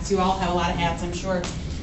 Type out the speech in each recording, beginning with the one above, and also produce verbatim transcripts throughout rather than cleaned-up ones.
hats. You all have a lot of hats, I'm sure.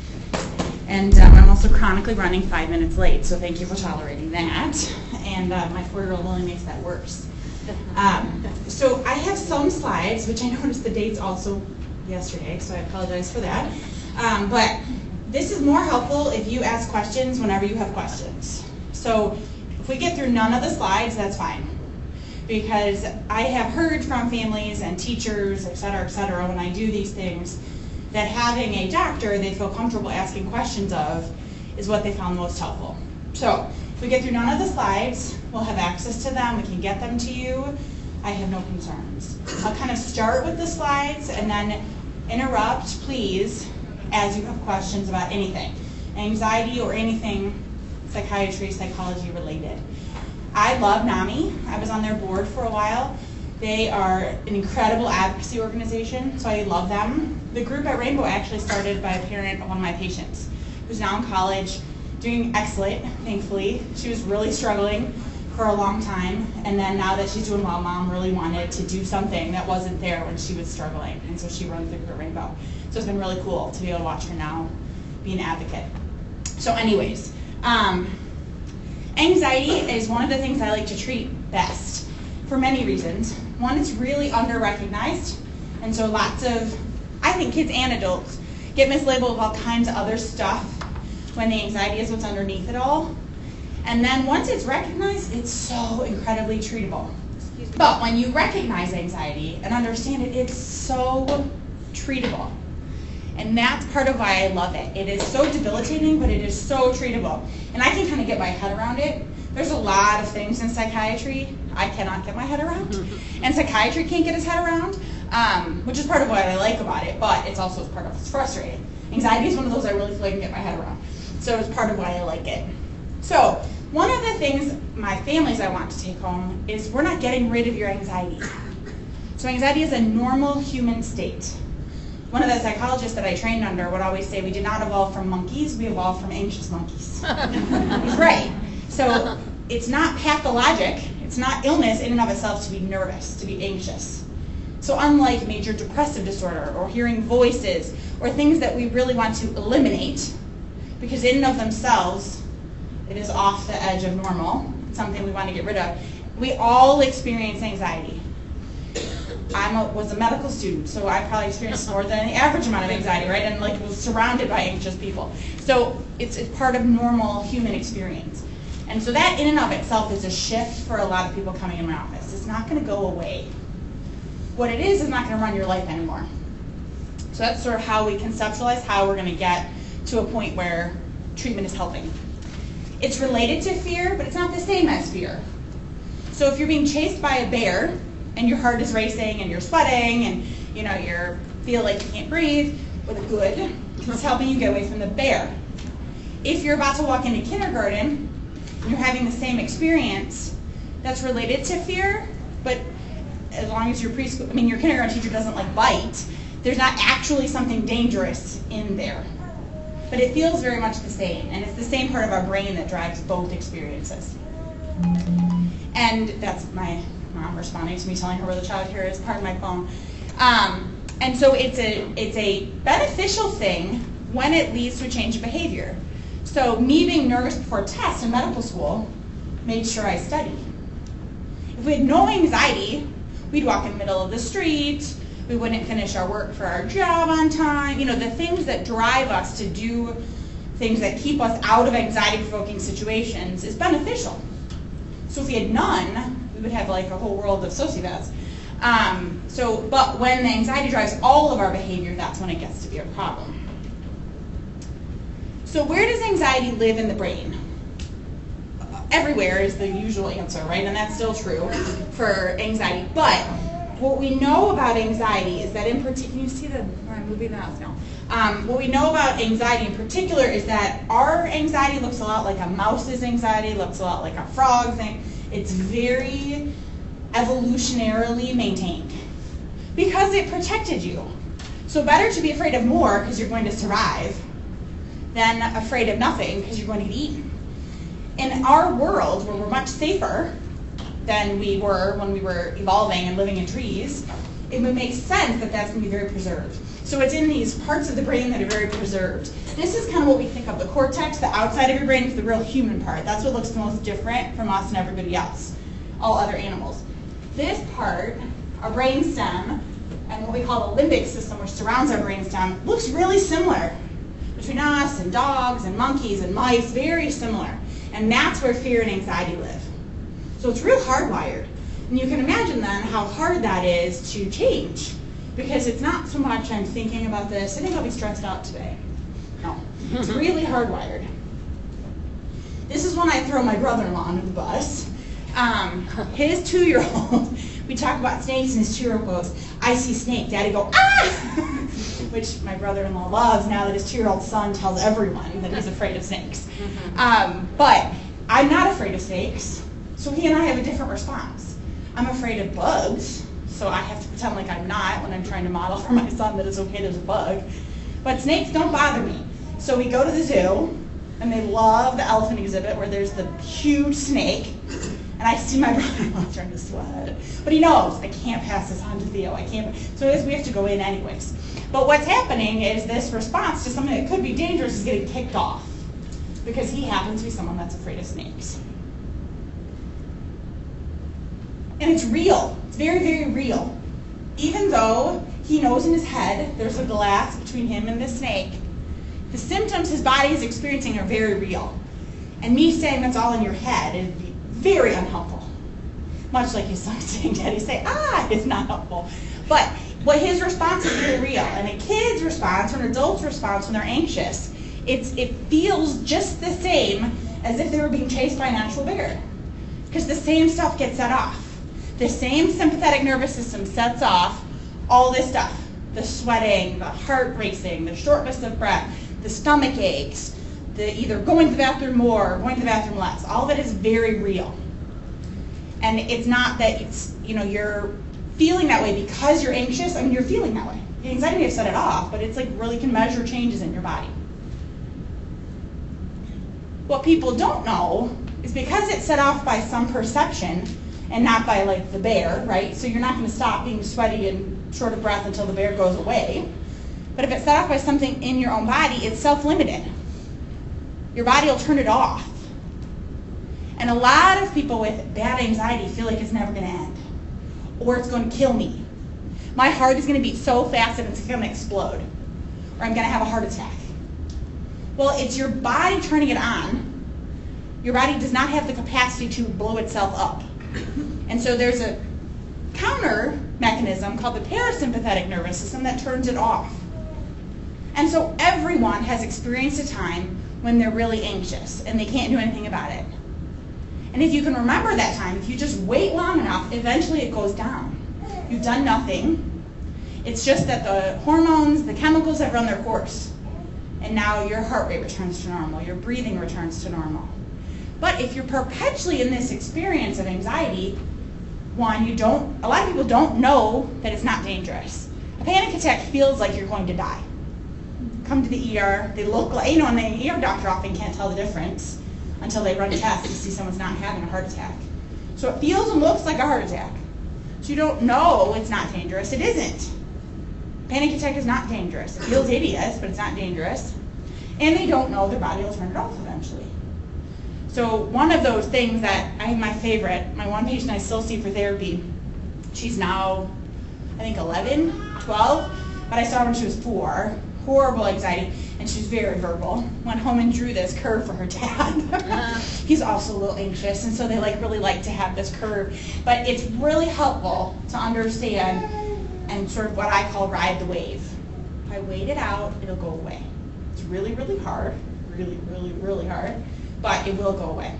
And um, I'm also chronically running five minutes late, so thank you for tolerating that. And uh, my four-year-old only makes that worse. Um, so I have some slides, which I noticed the dates also yesterday, so I apologize for that. Um, but this is more helpful if you ask questions whenever you have questions. So if we get through none of the slides, that's fine. Because I have heard from families and teachers, et cetera, et cetera, when I do these things, that having a doctor they feel comfortable asking questions of is what they found most helpful. So if we get through none of the slides, we'll have access to them, we can get them to you. I have no concerns. I'll kind of start with the slides and then interrupt, please, as you have questions about anything. Anxiety or anything psychiatry, psychology related. I love NAMI. I was on their board for a while. They are an incredible advocacy organization, so I love them. The group at Rainbow actually started by a parent of one of my patients who's now in college, doing excellent, thankfully. She was really struggling for a long time, and then now that she's doing well, Mom really wanted to do something that wasn't there when she was struggling, and so she runs the group at Rainbow. So it's been really cool to be able to watch her now be an advocate. So anyways, um, anxiety is one of the things I like to treat best for many reasons. One, it's really under-recognized, and so lots of, I think kids and adults get mislabeled with all kinds of other stuff when the anxiety is what's underneath it all. And then once it's recognized, it's so incredibly treatable. But when you recognize anxiety and understand it, it's so treatable. And that's part of why I love it. It is so debilitating, but it is so treatable. And I can kind of get my head around it. There's a lot of things in psychiatry I cannot get my head around. And psychiatry can't get its head around, um, which is part of what I like about it, but it's also part of what's frustrating. Anxiety is one of those I really feel like I can get my head around. So it's part of why I like it. So one of the things my families I want to take home is we're not getting rid of your anxiety. So anxiety is a normal human state. One of the psychologists that I trained under would always say we did not evolve from monkeys, we evolved from anxious monkeys. He's right. So it's not pathologic, it's not illness in and of itself to be nervous, to be anxious. So unlike major depressive disorder or hearing voices or things that we really want to eliminate, because in and of themselves, it is off the edge of normal, something we want to get rid of, we all experience anxiety. I was a medical student, so I probably experienced more than the average amount of anxiety, right? And like was surrounded by anxious people. So it's, it's part of normal human experience. And so that in and of itself is a shift for a lot of people coming in my office. It's not going to go away. What it is is not going to run your life anymore. So that's sort of how we conceptualize how we're going to get to a point where treatment is helping. It's related to fear, but it's not the same as fear. So if you're being chased by a bear and your heart is racing and you're sweating and you know you feel like you can't breathe, well, good, it's helping you get away from the bear. If you're about to walk into kindergarten and you're having the same experience, that's related to fear, but as long as your preschool, I mean your kindergarten teacher doesn't like bite, there's not actually something dangerous in there. But it feels very much the same, and it's the same part of our brain that drives both experiences. And that's my mom responding to me telling her where the child care is, part of my phone. Um, and so it's a, it's a beneficial thing when it leads to a change of behavior. So me being nervous before tests in medical school made sure I studied. If we had no anxiety, we'd walk in the middle of the street, we wouldn't finish our work for our job on time. You know, the things that drive us to do things that keep us out of anxiety-provoking situations is beneficial. So if we had none, we would have like a whole world of sociopaths. Um, so, but when the anxiety drives all of our behavior, that's when it gets to be a problem. So where does anxiety live in the brain? Everywhere is the usual answer, right? And that's still true for anxiety. But what we know about anxiety is that in particular, can you see the, where I'm moving the mouse now? Um, what we know about anxiety in particular is that our anxiety looks a lot like a mouse's anxiety, looks a lot like a frog's thing. It's very evolutionarily maintained because it protected you. So better to be afraid of more because you're going to survive than afraid of nothing because you're going to get eaten. In our world, where we're much safer than we were when we were evolving and living in trees, it would make sense that that's going to be very preserved. So it's in these parts of the brain that are very preserved. This is kind of what we think of the cortex, the outside of your brain, is the real human part. That's what looks the most different from us and everybody else, all other animals. This part, our brain stem, and what we call the limbic system, which surrounds our brain stem, looks really similar between us and dogs and monkeys and mice, very similar. And that's where fear and anxiety live. So it's real hardwired. And you can imagine then how hard that is to change, because it's not so much I'm thinking about this, I think I'll be stressed out today. No, it's really hardwired. This is when I throw my brother-in-law under the bus. Um, his two-year-old, we talk about snakes, and his two-year-old goes, I see snake, Daddy go, ah! Which my brother-in-law loves now that his two-year-old son tells everyone that he's afraid of snakes. Mm-hmm. um, but I'm not afraid of snakes, so he and I have a different response. I'm afraid of bugs, so I have to pretend like I'm not when I'm trying to model for my son that it's okay there's a bug. But snakes don't bother me. So we go to the zoo, and they love the elephant exhibit where there's the huge snake, and I see my brother-in-law starting to sweat. But he knows, I can't pass this on to Theo, I can't. So it is, we have to go in anyways. But what's happening is this response to something that could be dangerous is getting kicked off, because he happens to be someone that's afraid of snakes. And it's real, it's very, very real. Even though he knows in his head there's a glass between him and the snake, the symptoms his body is experiencing are very real. And me saying that's all in your head is very unhelpful. Much like his son saying, Daddy, say, ah, it's not helpful. But what his response is very real. And a kid's response or an adult's response when they're anxious, it's, it feels just the same as if they were being chased by an actual bear. Because the same stuff gets set off. The same sympathetic nervous system sets off all this stuff. The sweating, the heart racing, the shortness of breath, the stomach aches, the either going to the bathroom more or going to the bathroom less. All of it is very real. And it's not that it's, you know, you're feeling that way because you're anxious. I mean, you're feeling that way. The anxiety may have set it off, but it's like really can measure changes in your body. What people don't know is because it's set off by some perception and not by like the bear, right? So you're not going to stop being sweaty and short of breath until the bear goes away. But if it's set off by something in your own body, it's self-limited. Your body will turn it off. And a lot of people with bad anxiety feel like it's never going to end, or it's going to kill me. My heart is going to beat so fast that it's going to explode, or I'm going to have a heart attack. Well, it's your body turning it on. Your body does not have the capacity to blow itself up. And so there's a counter mechanism called the parasympathetic nervous system that turns it off. And so everyone has experienced a time when they're really anxious and they can't do anything about it. And if you can remember that time, if you just wait long enough, eventually it goes down. You've done nothing. It's just that the hormones, the chemicals have run their course. And now your heart rate returns to normal, your breathing returns to normal. But if you're perpetually in this experience of anxiety, one, you don't, a lot of people don't know that it's not dangerous. A panic attack feels like you're going to die. Come to the E R, they look like, you know, and the E R doctor often can't tell the difference until they run tests to see someone's not having a heart attack. So it feels and looks like a heart attack. So you don't know it's not dangerous. It isn't. Panic attack is not dangerous. It feels hideous, but it's not dangerous. And they don't know their body will turn it off eventually. So one of those things that I have my favorite, my one patient I still see for therapy, she's now, I think eleven, twelve, but I saw her when she was four. Horrible anxiety, and she's very verbal. Went home and drew this curve for her dad. uh, He's also a little anxious, and so they like really like to have this curve. But it's really helpful to understand and sort of what I call ride the wave. If I wait it out, it'll go away. It's really, really hard, really, really, really hard, but it will go away.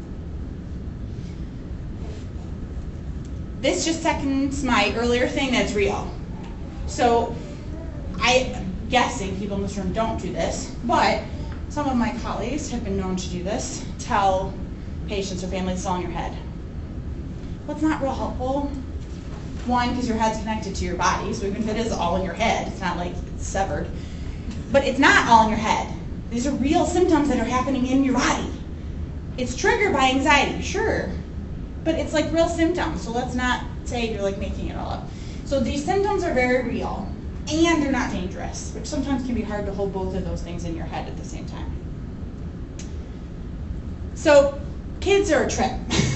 This just seconds my earlier thing that's real. So I. Guessing people in this room don't do this, but some of my colleagues have been known to do this. Tell patients or families it's all in your head. Well, it's not real helpful. One, because your head's connected to your body, so even if it is all in your head, it's not like it's severed. But it's not all in your head. These are real symptoms that are happening in your body. It's triggered by anxiety, sure, but it's like real symptoms, so let's not say you're like making it all up. So these symptoms are very real. and they're not dangerous, which sometimes can be hard to hold both of those things in your head at the same time. So kids are a trip.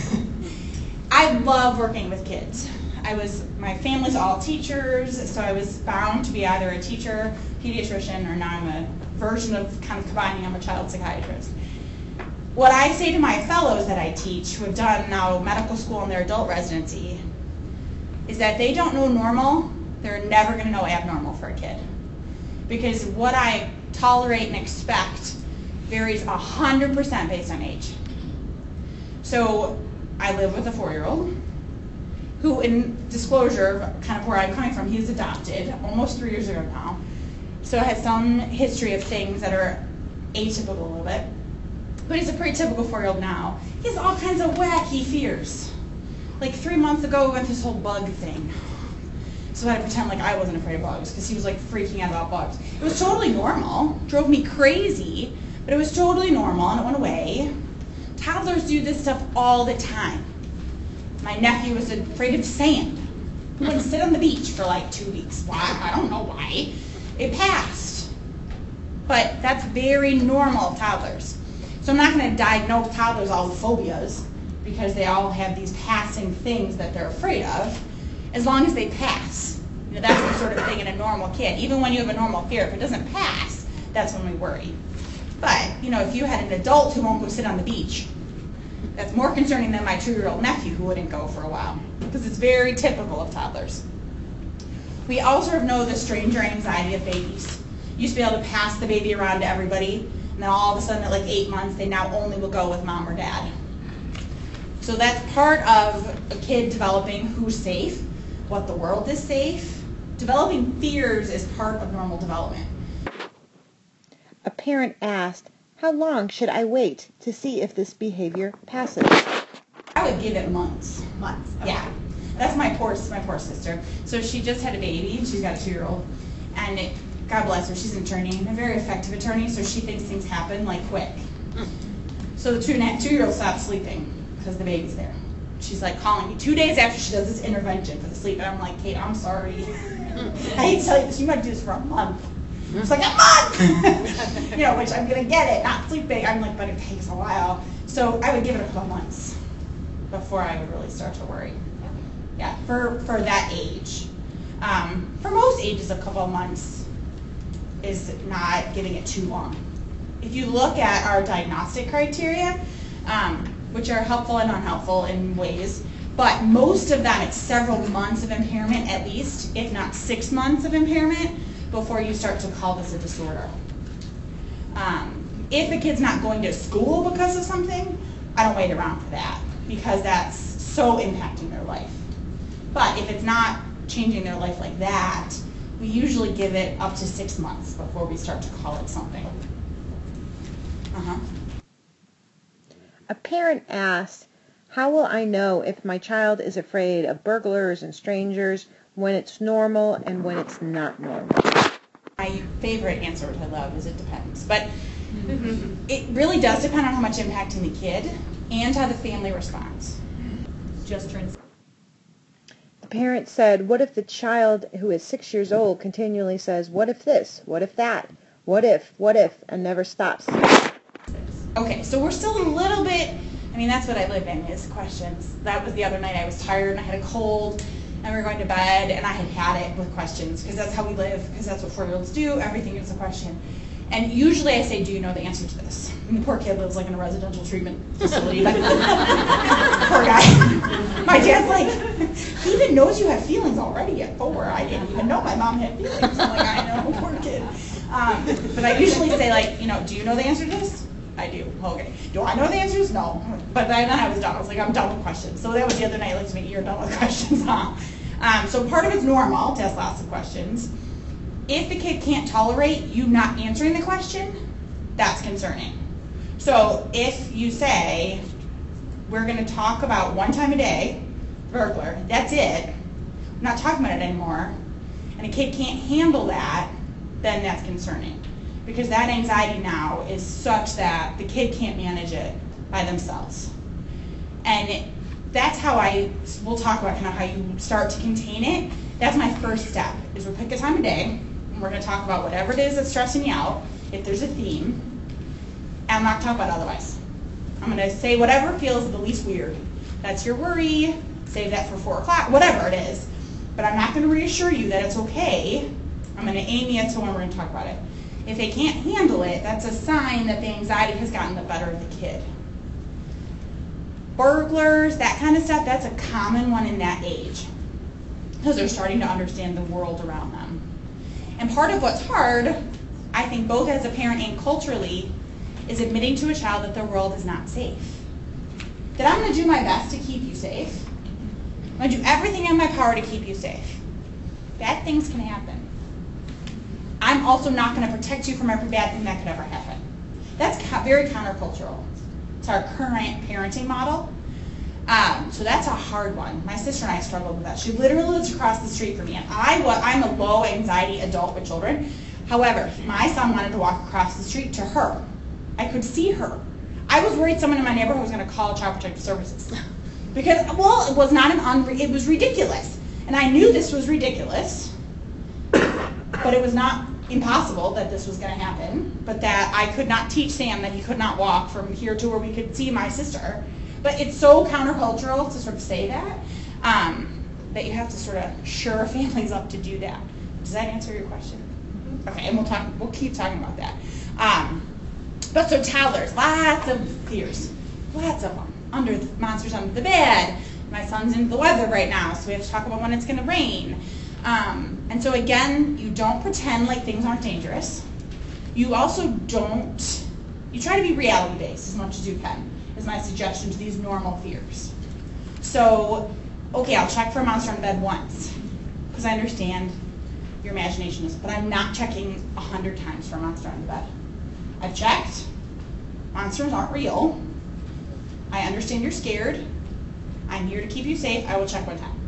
I love working with kids. I was, my family's all teachers, so I was bound to be either a teacher, pediatrician, or now I'm a version of kind of combining, I'm a child psychiatrist. What I say to my fellows that I teach, who have done now medical school and their adult residency, is that they don't know normal, they're never going to know abnormal for a kid. Because what I tolerate and expect varies one hundred percent based on age. So I live with a four-year-old who, in disclosure, kind of where I'm coming from, he's adopted almost three years ago now. So has some history of things that are atypical a little bit. But he's a pretty typical four-year-old now. He has all kinds of wacky fears. Like three months ago, we went this whole bug thing. So I had to pretend like I wasn't afraid of bugs because he was like freaking out about bugs. It was totally normal, drove me crazy, but it was totally normal and it went away. Toddlers do this stuff all the time. My nephew was afraid of sand. He wouldn't sit on the beach for like two weeks. Why? I don't know why. It passed. But that's very normal of toddlers. So I'm not going to diagnose toddlers all with phobias because they all have these passing things that they're afraid of, as long as they pass. You know, that's the sort of thing in a normal kid. Even when you have a normal fear, if it doesn't pass, that's when we worry. But, you know, if you had an adult who won't go sit on the beach, that's more concerning than my two-year-old nephew who wouldn't go for a while, because it's very typical of toddlers. We also know the stranger anxiety of babies. You used to be able to pass the baby around to everybody, and then all of a sudden at like eight months, they now only will go with mom or dad. So that's part of a kid developing who's safe, what the world is safe. Developing fears is part of normal development. A parent asked, "How long should I wait to see if this behavior passes?" I would give it months. Months. Okay. Yeah. That's my poor, my poor sister. So she just had a baby, and she's got a two-year-old. And it, God bless her, she's an attorney, and a very effective attorney, so she thinks things happen, like, quick. Mm. So the two, two-year-old stops sleeping because the baby's there. She's, like, calling me two days after she does this intervention for the sleep, and I'm like, Kate, I'm sorry. I hate to tell you this, you might do this for a month. It's like, a month! You know, which I'm going to get it, not sleeping. I'm like, but it takes a while. So I would give it a couple months before I would really start to worry. Yeah, for, for that age. Um, for most ages, a couple of months is not giving it too long. If you look at our diagnostic criteria, um, which are helpful and unhelpful in ways, but most of them, it's several months of impairment at least, if not six months of impairment, before you start to call this a disorder. Um, if a kid's not going to school because of something, I don't wait around for that, because that's so impacting their life. But if it's not changing their life like that, we usually give it up to six months before we start to call it something. Uh-huh. A parent asked, "How will I know if my child is afraid of burglars and strangers, when it's normal and when it's not normal?" My favorite answer, which I love, is it depends. But mm-hmm. It really does depend on how much impacting the kid and how the family responds. Just turns. The parent said, "What if the child who is six years old continually says, 'What if this? What if that? What if? What if?' and never stops?" Okay, so we're still a little bit, I mean, that's what I live in, is questions. That was the other night. I was tired and I had a cold and we were going to bed and I had had it with questions, because that's how we live, because that's what four-year-olds do. Everything is a question. And usually I say, "Do you know the answer to this?" And the poor kid lives like in a residential treatment facility. Poor guy. My dad's like, "He even knows you have feelings already at four. I didn't even know my mom had feelings." I'm like, I know, poor kid. Um, but I usually say, like, you know, "Do you know the answer to this?" I do. Okay. Do I know the answers? No. But then I was done. I was like, I'm done with questions. So that was the other night, like, to me, "You're done with questions, huh?" Um, so part of it's normal to ask lots of questions. If the kid can't tolerate you not answering the question, that's concerning. So if you say, "We're going to talk about one time a day, burglar, that's it, I'm not talking about it anymore," and a kid can't handle that, then that's concerning. Because that anxiety now is such that the kid can't manage it by themselves. And it, that's how I, we'll talk about kind of how you start to contain it. That's my first step, is we'll pick a time of day, and we're going to talk about whatever it is that's stressing you out, if there's a theme, and I'm not going to talk about otherwise. I'm going to say whatever feels the least weird. That's your worry, save that for four o'clock, whatever it is. But I'm not going to reassure you that it's okay. I'm going to aim you to when we're going to talk about it. If they can't handle it, that's a sign that the anxiety has gotten the better of the kid. Burglars, that kind of stuff, that's a common one in that age, because they're starting to understand the world around them. And part of what's hard, I think both as a parent and culturally, is admitting to a child that the world is not safe. That I'm going to do my best to keep you safe. I'm going to do everything in my power to keep you safe. Bad things can happen. I'm also not going to protect you from every bad thing that could ever happen. That's very countercultural to our current parenting model. Um, so that's a hard one. My sister and I struggled with that. She literally lives across the street from me, and I was, I'm a low anxiety adult with children. However, my son wanted to walk across the street to her. I could see her. I was worried someone in my neighborhood was going to call Child Protective Services. Because, well, it was not an unre- it was ridiculous. And I knew this was ridiculous, but it was not impossible that this was going to happen, but that I could not teach Sam that he could not walk from here to where we could see my sister. But it's so countercultural to sort of say that, um, that you have to sort of shore families up to do that. Does that answer your question? Okay, and we'll talk. We'll keep talking about that. Um, but so toddlers, lots of fears, lots of them. Under the, monsters under the bed. My son's into the weather right now, so we have to talk about when it's going to rain. Um, and so again, you don't pretend like things aren't dangerous. You also don't. You try to be reality based as much as you can. Is my suggestion to these normal fears. So, okay, I'll check for a monster on the bed once, because I understand your imagination is, but I'm not checking a hundred times for a monster on the bed. I've checked. Monsters aren't real. I understand you're scared. I'm here to keep you safe. I will check one time.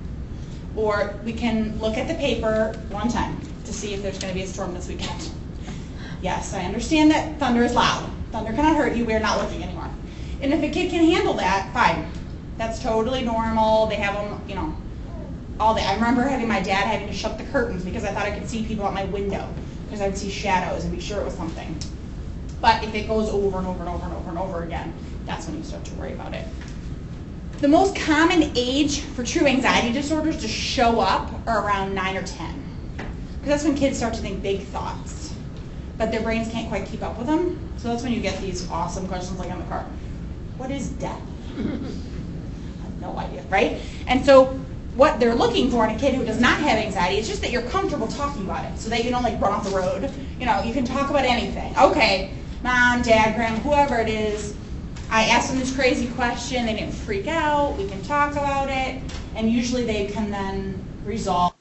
Or we can look at the paper one time to see if there's going to be a storm this weekend. Yes, I understand that thunder is loud. Thunder cannot hurt you. We're not looking anymore. And if a kid can handle that, fine. That's totally normal. They have them, you know, all day. I remember having my dad having to shut the curtains because I thought I could see people out my window because I would see shadows and be sure it was something. But if it goes over and over and over and over and over again, that's when you start to worry about it. The most common age for true anxiety disorders to show up are around nine or ten. Because that's when kids start to think big thoughts. But their brains can't quite keep up with them. So that's when you get these awesome questions like on the car. What is death? I have no idea, right? And so what they're looking for in a kid who does not have anxiety is just that you're comfortable talking about it. So that you don't like run off the road. You know, you can talk about anything. Okay, mom, dad, grandma, whoever it is. I asked them this crazy question, they didn't freak out, we can talk about it, and usually they can then resolve.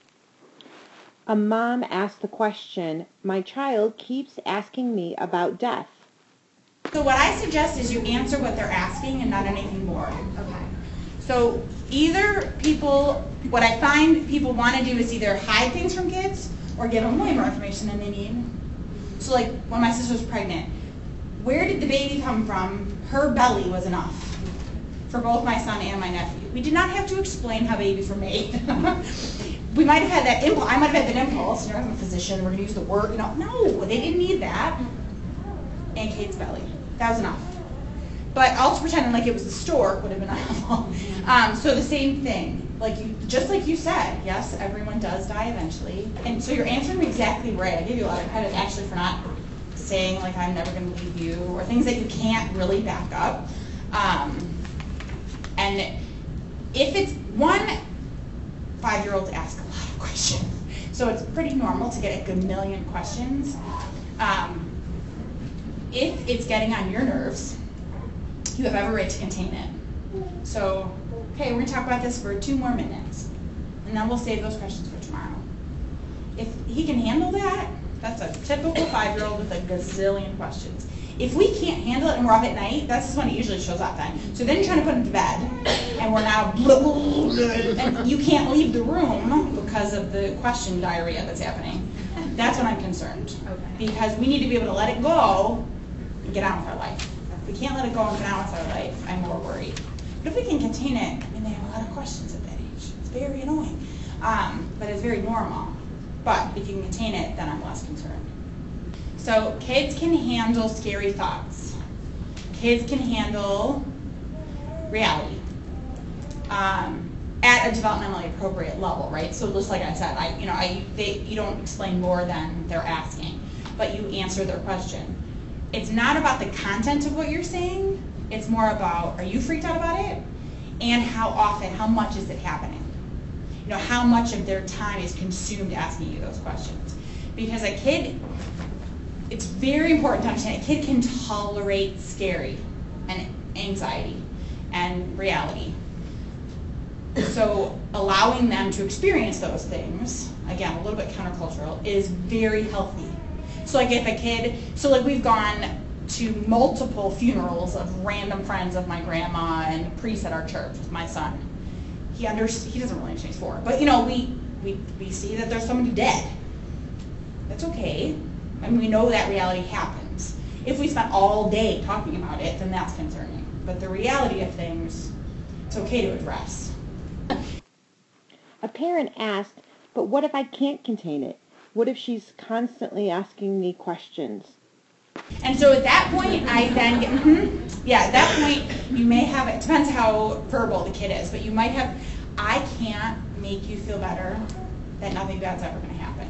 A mom asked the question, my child keeps asking me about death. So what I suggest is you answer what they're asking and not anything more. Okay. So either people, what I find people want to do is either hide things from kids or give them way more information than they need. So like when my sister was pregnant, where did the baby come from? Her belly was enough for both my son and my nephew. We did not have to explain how babies were made. We might have had that impulse. I might have had that impulse. You know, I'm a physician. We're going to use the word. You know, no, they didn't need that. And Kate's belly. That was enough. But also pretending like it was the stork would have been helpful. Um, so the same thing. Like you, just like you said, yes, everyone does die eventually. And so you're answering exactly right. I give you a lot of credit actually for not saying like I'm never going to leave you, or things that you can't really back up. Um, and if it's one, five-year-olds ask a lot of questions, so it's pretty normal to get a good million questions. Um, if it's getting on your nerves, you have every right to contain it. So, okay, we're going to talk about this for two more minutes, and then we'll save those questions for tomorrow. If he can handle that, that's a typical five-year-old with a gazillion questions. If we can't handle it and we're up at night, that's when it usually shows up then. So then you're trying to put him to bed, and we're now, blah, blah, blah, and you can't leave the room because of the question diarrhea that's happening. That's when I'm concerned. Okay. Because we need to be able to let it go and get on with our life. If we can't let it go and get on with our life, I'm more worried. But if we can contain it, I mean, they have a lot of questions at that age. It's very annoying, um, but it's very normal. But if you can contain it, then I'm less concerned. So kids can handle scary thoughts. Kids can handle reality um, at a developmentally appropriate level, right? So just like I said, I, you know, I, they, you don't explain more than they're asking, but you answer their question. It's not about the content of what you're saying. It's more about, are you freaked out about it? And how often, how much is it happening? You know, how much of their time is consumed asking you those questions? Because a kid, it's very important to understand, a kid can tolerate scary and anxiety and reality. So allowing them to experience those things, again, a little bit countercultural, is very healthy. So like if a kid, so like we've gone to multiple funerals of random friends of my grandma and priests at our church with my son. He under, he doesn't really understand, he's four, but you know, we, we, we see that there's somebody dead. That's okay. And we know that reality happens. If we spent all day talking about it, then that's concerning. But the reality of things, it's okay to address. A parent asked, but what if I can't contain it? What if she's constantly asking me questions? And so at that point, I then get, mm-hmm, yeah, at that point, you may have, it depends how verbal the kid is, but you might have, I can't make you feel better that nothing bad's ever going to happen.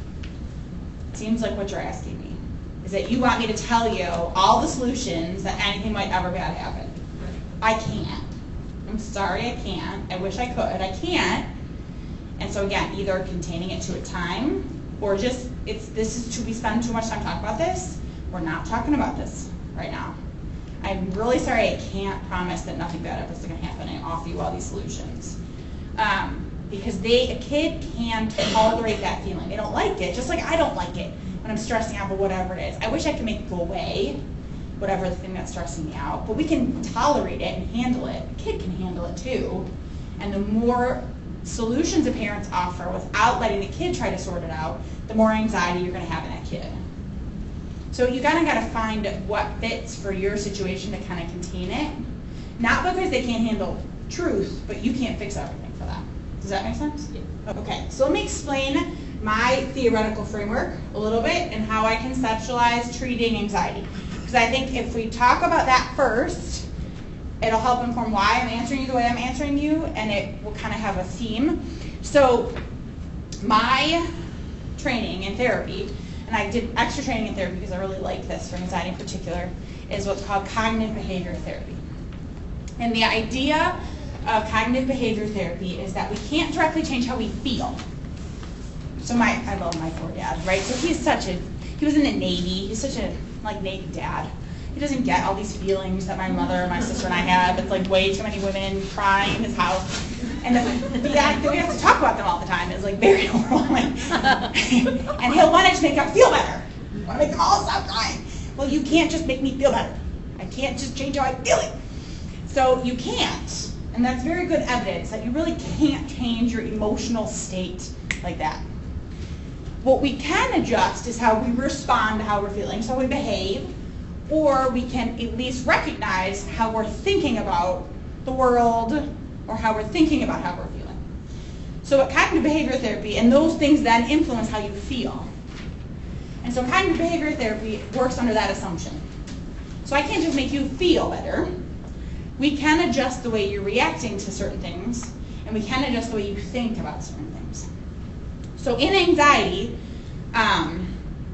Seems like what you're asking me is that you want me to tell you all the solutions that anything might ever bad happen. I can't. I'm sorry, I can't. I wish I could. I can't. And so again, either containing it to a time, or just it's this is too we spend too much time talking about this. We're not talking about this right now. I'm really sorry. I can't promise that nothing bad is going to happen and offer you all these solutions. Um, Because they, a kid can tolerate that feeling. They don't like it, just like I don't like it when I'm stressing out about whatever it is. I wish I could make it go away, whatever the thing that's stressing me out. But we can tolerate it and handle it. A kid can handle it too. And the more solutions the parents offer without letting the kid try to sort it out, the more anxiety you're going to have in that kid. So you kind of got to find what fits for your situation to kind of contain it. Not because they can't handle truth, but you can't fix everything for them. Does that make sense? Yeah. Okay, so let me explain my theoretical framework a little bit and how I conceptualize treating anxiety. Because I think if we talk about that first, it'll help inform why I'm answering you the way I'm answering you, and it will kind of have a theme. So my training in therapy, and I did extra training in therapy because I really like this for anxiety in particular, is what's called cognitive behavior therapy. And the idea of cognitive behavior therapy is that we can't directly change how we feel. So my, I love my poor dad, right? So he's such a, he was in the Navy, he's such a, like, Navy dad. He doesn't get all these feelings that my mother, my sister, and I had. It's like way too many women crying in his house. And the, the fact that we have to talk about them all the time is like very overwhelming. And he'll want to make them feel better. I want to make them all stop crying. Well, you can't just make me feel better. I can't just change how I'm feeling. So you can't. And that's very good evidence that you really can't change your emotional state like that. What we can adjust is how we respond to how we're feeling, so how we behave, or we can at least recognize how we're thinking about the world or how we're thinking about how we're feeling. So what cognitive behavior therapy, and those things then influence how you feel. And so cognitive behavior therapy works under that assumption. So I can't just make you feel better. We can adjust the way you're reacting to certain things, and we can adjust the way you think about certain things. So in anxiety, um,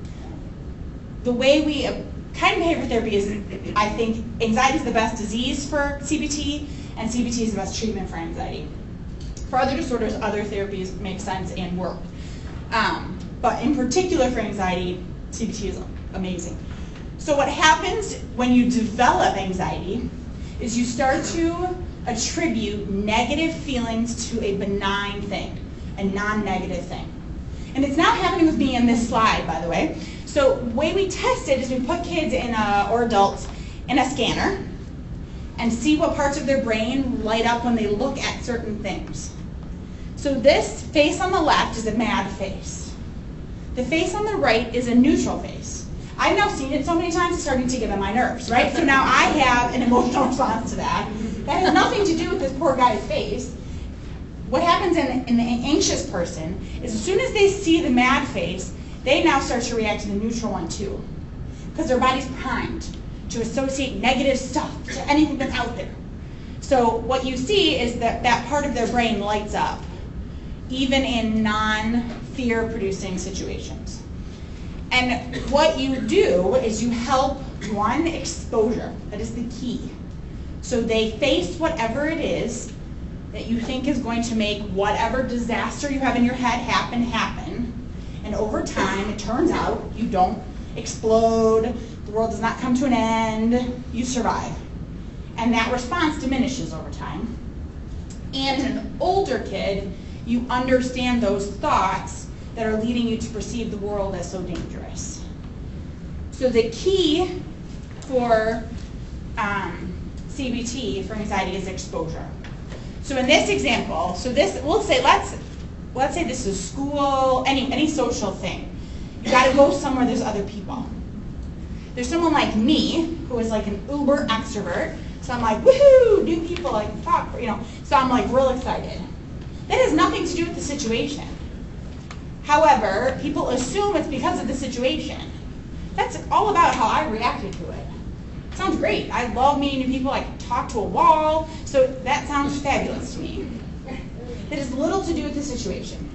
the way we, uh, cognitive behavior therapy is, I think, anxiety is the best disease for C B T, and C B T is the best treatment for anxiety. For other disorders, other therapies make sense and work. Um, but in particular for anxiety, C B T is amazing. So what happens when you develop anxiety is you start to attribute negative feelings to a benign thing, a non-negative thing. And it's not happening with me in this slide, by the way. So the way we test it is we put kids in a, or adults in a scanner and see what parts of their brain light up when they look at certain things. So this face on the left is a mad face. The face on the right is a neutral face. I've now seen it so many times, it's starting to get on my nerves, right? So now I have an emotional response to that. That has nothing to do with this poor guy's face. What happens in, in the anxious person is as soon as they see the mad face, they now start to react to the neutral one too. Because their body's primed to associate negative stuff to anything that's out there. So what you see is that that part of their brain lights up, even in non-fear producing situations. And what you do is you help, one, exposure. That is the key. So they face whatever it is that you think is going to make whatever disaster you have in your head happen, happen. And over time, it turns out you don't explode, the world does not come to an end, you survive. And that response diminishes over time. And in an older kid, you understand those thoughts that are leading you to perceive the world as so dangerous. So the key for um, C B T, for anxiety, is exposure. So in this example, so this, we'll say, let's let's say this is school, any any social thing. You got to go somewhere there's other people. There's someone like me who is like an uber extrovert. So I'm like, woohoo, new people, like talk, you know. So I'm like real excited. That has nothing to do with the situation. However, people assume it's because of the situation. That's all about how I reacted to it. It sounds great. I love meeting new people. I can talk to a wall. So that sounds fabulous to me. It has little to do with the situation.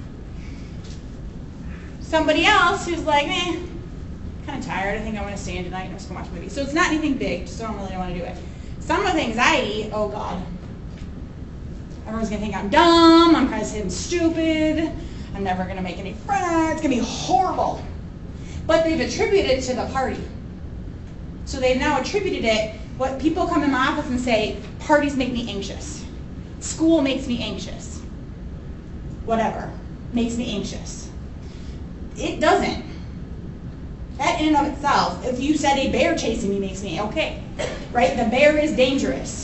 Somebody else who's like, eh, kind of tired. I think I want to stay in tonight and just go watch a movie. So it's not anything big, just don't really want to do it. Some with anxiety, oh God. Everyone's going to think I'm dumb, I'm kind of saying stupid, I'm never going to make any friends, it's going to be horrible. But they've attributed it to the party. So they've now attributed it, what people come in my office and say, parties make me anxious. School makes me anxious. Whatever makes me anxious. It doesn't. That in and of itself, if you said a bear chasing me makes me okay, right? The bear is dangerous.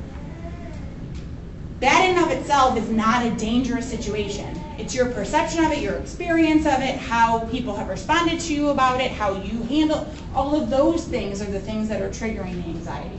That in and of itself is not a dangerous situation. It's your perception of it, your experience of it, how people have responded to you about it, how you handle, all of those things are the things that are triggering the anxiety.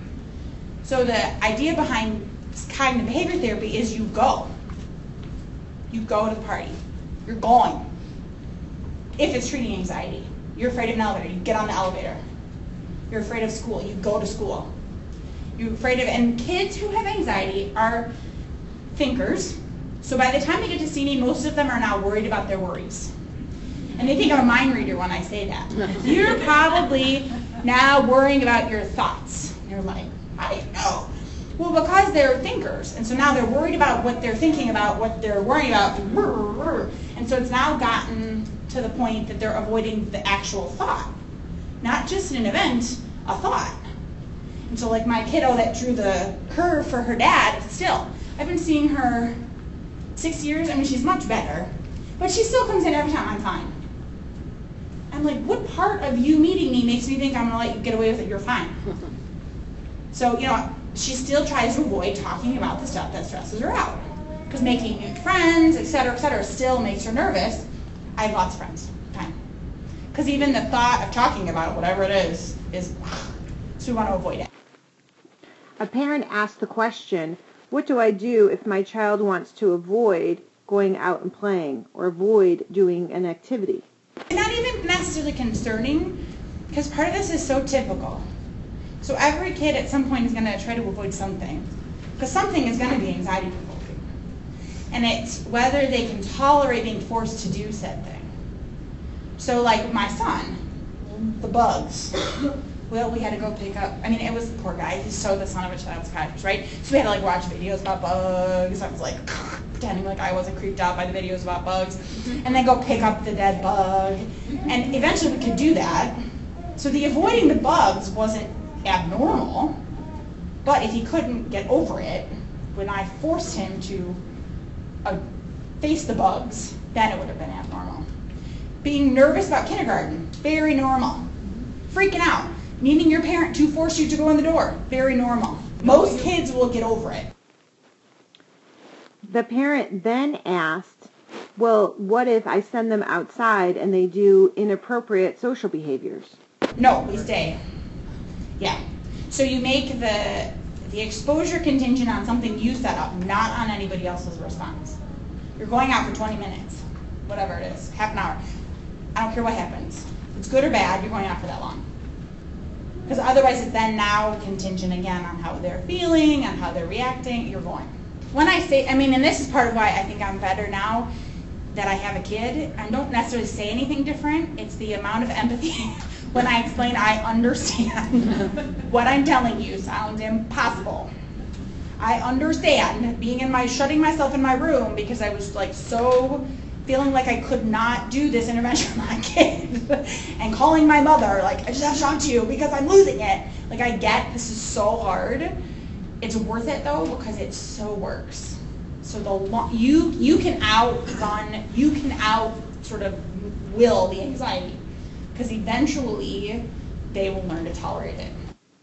So the idea behind cognitive behavior therapy is you go. You go to the party. You're going. If it's treating anxiety. You're afraid of an elevator, you get on the elevator. You're afraid of school, you go to school. You're afraid of, and kids who have anxiety are thinkers. So by the time they get to see me, most of them are now worried about their worries. And they think I'm a mind reader when I say that. You're probably now worrying about your thoughts. You're like, I know. Well, because they're thinkers. And so now they're worried about what they're thinking about, what they're worrying about. And so it's now gotten to the point that they're avoiding the actual thought. Not just an event, a thought. And so like my kiddo that drew the curve for her dad, still, I've been seeing her six years, I mean she's much better, but she still comes in every time I'm fine. I'm like, what part of you meeting me makes me think I'm gonna let you get away with it, you're fine? So, you know, she still tries to avoid talking about the stuff that stresses her out. Because making new friends, et cetera, et cetera, still makes her nervous. I have lots of friends, fine. Because even the thought of talking about it, whatever it is, is, so we want to avoid it. A parent asked the question, what do I do if my child wants to avoid going out and playing or avoid doing an activity? It's not even necessarily concerning, because part of this is so typical. So every kid at some point is going to try to avoid something, because something is going to be anxiety provoking. And it's whether they can tolerate being forced to do said thing. So like my son, the bugs. Well, we had to go pick up, I mean, it was the poor guy, he's so the son of a child psychiatrist, right? So we had to like watch videos about bugs. I was like pretending like I wasn't creeped out by the videos about bugs. And then go pick up the dead bug. And eventually we could do that. So the avoiding the bugs wasn't abnormal, but if he couldn't get over it, when I forced him to uh, face the bugs, then it would have been abnormal. Being nervous about kindergarten, very normal. Freaking out. Needing your parent to force you to go in the door, very normal. Most kids will get over it. The parent then asked, well, what if I send them outside and they do inappropriate social behaviors? No, we stay. Yeah. So you make the the exposure contingent on something you set up, not on anybody else's response. You're going out for twenty minutes, whatever it is, half an hour. I don't care what happens. If it's good or bad, you're going out for that long. Because otherwise it's then now contingent again on how they're feeling, on how they're reacting, you're going. When I say, I mean, and this is part of why I think I'm better now that I have a kid, I don't necessarily say anything different. It's the amount of empathy when I explain I understand what I'm telling you sounds impossible. I understand being in my, shutting myself in my room because I was like so feeling like I could not do this intervention with my kid and calling my mother, like, I just have to talk to you because I'm losing it. Like, I get this is so hard. It's worth it though because it so works. So the lo- you you can outrun, you can out sort of will the anxiety because eventually they will learn to tolerate it.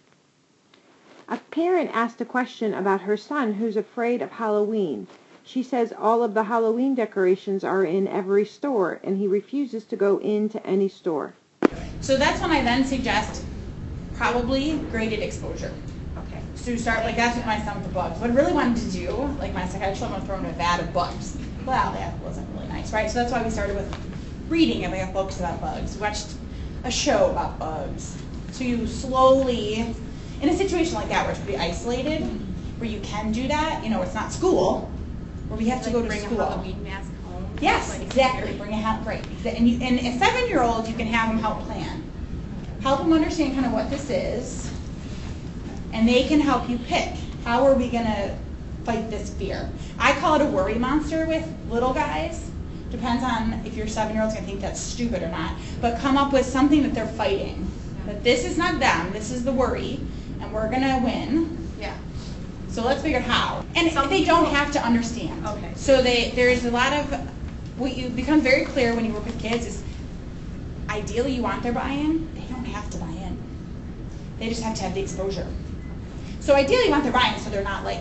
A parent asked a question about her son who's afraid of Halloween. She says all of the Halloween decorations are in every store and he refuses to go into any store. So that's when I then suggest probably graded exposure. Okay. So you start, like that's what my son with the bugs. What I really wanted to do, like my psychiatrist, I'm going to throw in a vat of bugs. Well, that wasn't really nice, right? So that's why we started with reading and we got books about bugs. We watched a show about bugs. So you slowly, in a situation like that where it's pretty isolated, where you can do that, you know, it's not school, where we have to like go to bring school. a Halloween mask home. Yes, like exactly. Bring a hat, right. And, you, and a seven-year-old, you can have them help plan. Help them understand kind of what this is, and they can help you pick. How are we going to fight this fear? I call it a worry monster with little guys. Depends on if your seven-year-old's going to think that's stupid or not. But come up with something that they're fighting. That this is not them, this is the worry, and we're going to win. Yeah. So let's figure out how. And Some they don't people- have to understand. Okay. So they, there's a lot of, what you become very clear when you work with kids is, ideally you want their buy-in. They don't have to buy in. They just have to have the exposure. So ideally you want their buy-in so they're not like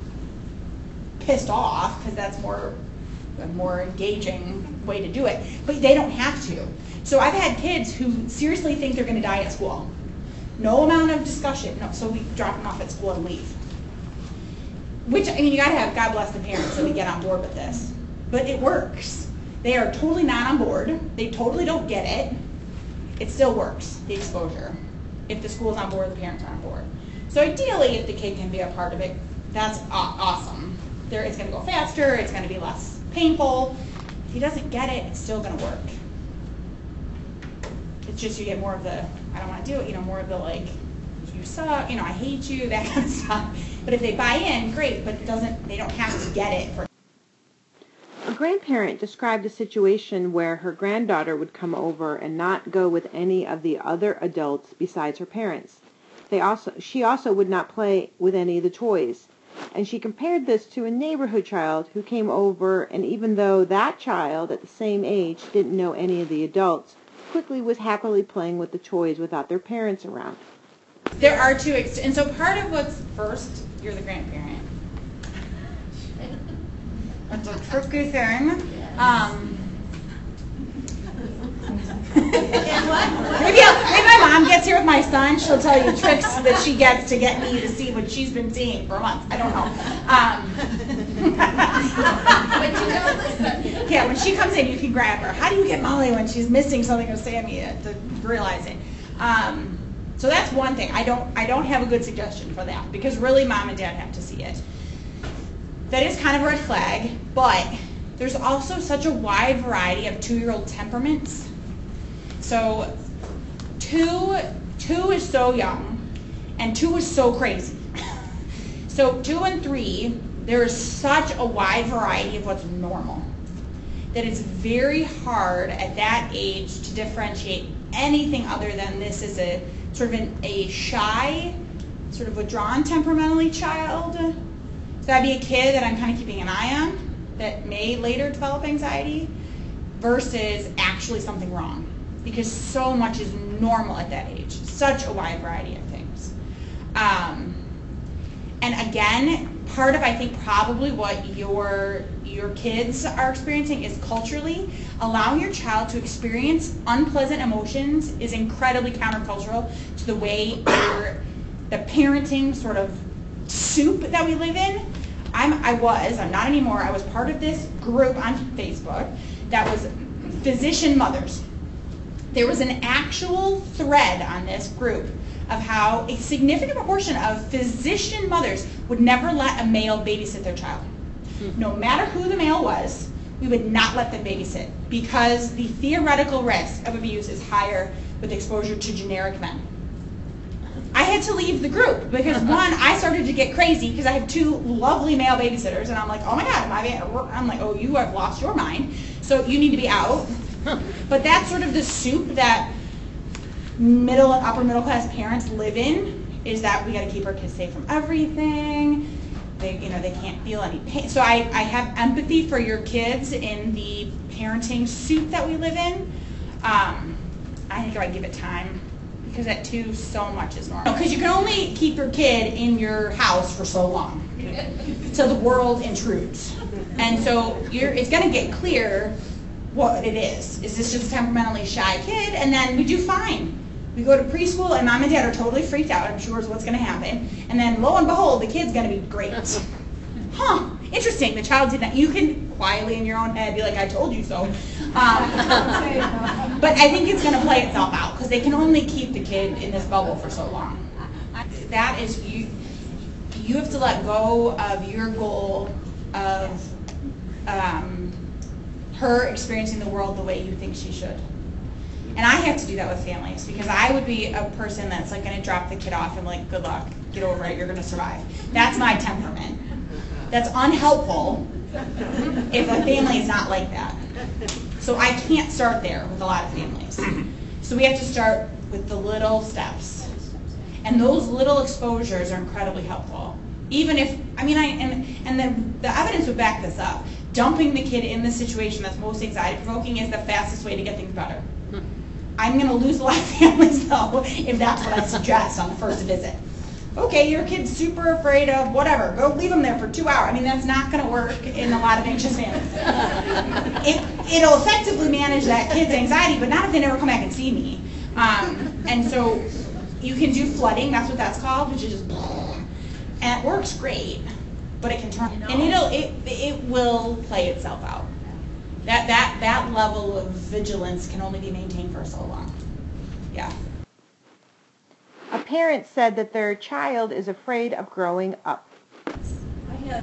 pissed off, because that's more a more engaging way to do it. But they don't have to. So I've had kids who seriously think they're going to die at school. No amount of discussion. No, so we drop them off at school and leave. Which, I mean, you got to have, God bless the parents that we get on board with this. But it works. They are totally not on board. They totally don't get it. It still works, the exposure. If the school's on board, the parents are on board. So ideally, if the kid can be a part of it, that's aw- awesome. There, it's going to go faster. It's going to be less painful. If he doesn't get it, it's still going to work. It's just you get more of the, I don't want to do it, you know, more of the like, you suck, you know, I hate you, that kind of stuff. But if they buy in, great, but it doesn't, they don't have to get it. For- A grandparent described a situation where her granddaughter would come over and not go with any of the other adults besides her parents. They also, she also would not play with any of the toys. And she compared this to a neighborhood child who came over, and even though that child at the same age didn't know any of the adults, quickly was happily playing with the toys without their parents around. There are two, ex- and so part of what's first, you're the grandparent. That's a tricky thing. Um, maybe, I'll, maybe my mom gets here with my son. She'll tell you tricks that she gets to get me to see what she's been seeing for months. I don't know. Um, But you don't listen. yeah, when she comes in, you can grab her. How do you get Molly when she's missing something or Sammy to realize it? Um, so that's one thing. I don't. I don't have a good suggestion for that because really, mom and dad have to see it. That is kind of a red flag, but there's also such a wide variety of two-year-old temperaments. So two, two is so young, and two is so crazy. So two and three, there is such a wide variety of what's normal that it's very hard at that age to differentiate anything other than this is a sort of an, a shy, sort of withdrawn temperamentally child. So that'd be a kid that I'm kind of keeping an eye on that may later develop anxiety versus actually something wrong. Because so much is normal at that age. Such a wide variety of things. Um, and again, part of, I think, probably what your your kids are experiencing is culturally. Allowing your child to experience unpleasant emotions is incredibly countercultural to the way your, the parenting sort of soup that we live in. I'm, I was, I'm not anymore, I was part of this group on Facebook that was physician mothers. There was an actual thread on this group of how a significant proportion of physician mothers would never let a male babysit their child. No matter who the male was, we would not let them babysit because the theoretical risk of abuse is higher with exposure to generic men. I had to leave the group because one, I started to get crazy because I have two lovely male babysitters and I'm like, oh my God, am I, I'm like, oh, you have lost your mind, so you need to be out. But that's sort of the soup that middle and upper middle class parents live in, is that we got to keep our kids safe from everything. They, you know, they can't feel any pain. So I, I have empathy for your kids in the parenting soup that we live in. Um, I think if I give it time, because at two, so much is normal. Because you can only keep your kid in your house for so long, till the world intrudes. And so you're, it's going to get clear what it is. Is this just a temperamentally shy kid? And then we do fine. We go to preschool and mom and dad are totally freaked out, I'm sure is what's going to happen. And then lo and behold, the kid's going to be great. Huh, interesting, the child did not. You can quietly in your own head be like, I told you so. Um, but I think it's going to play itself out because they can only keep the kid in this bubble for so long. That is, you, you have to let go of your goal of um, her experiencing the world the way you think she should. And I have to do that with families because I would be a person that's like going to drop the kid off and like, good luck, get over it, you're going to survive. That's my temperament. That's unhelpful if a family is not like that. So I can't start there with a lot of families. So we have to start with the little steps. And those little exposures are incredibly helpful. Even if, I mean, I and, and the, the evidence would back this up. Dumping the kid in the situation that's most anxiety provoking is the fastest way to get things better. I'm going to lose a lot of families, though, if that's what I suggest on the first visit. Okay, your kid's super afraid of whatever. Go leave them there for two hours. I mean, that's not going to work in a lot of anxious families. It, it'll effectively manage that kid's anxiety, but not if they never come back and see me. Um, and so you can do flooding. That's what that's called, which is just, and it works great, but it can turn, and it'll it it will play itself out. That, that, that level of vigilance can only be maintained for so long. Yeah. A parent said that their child is afraid of growing up. Peter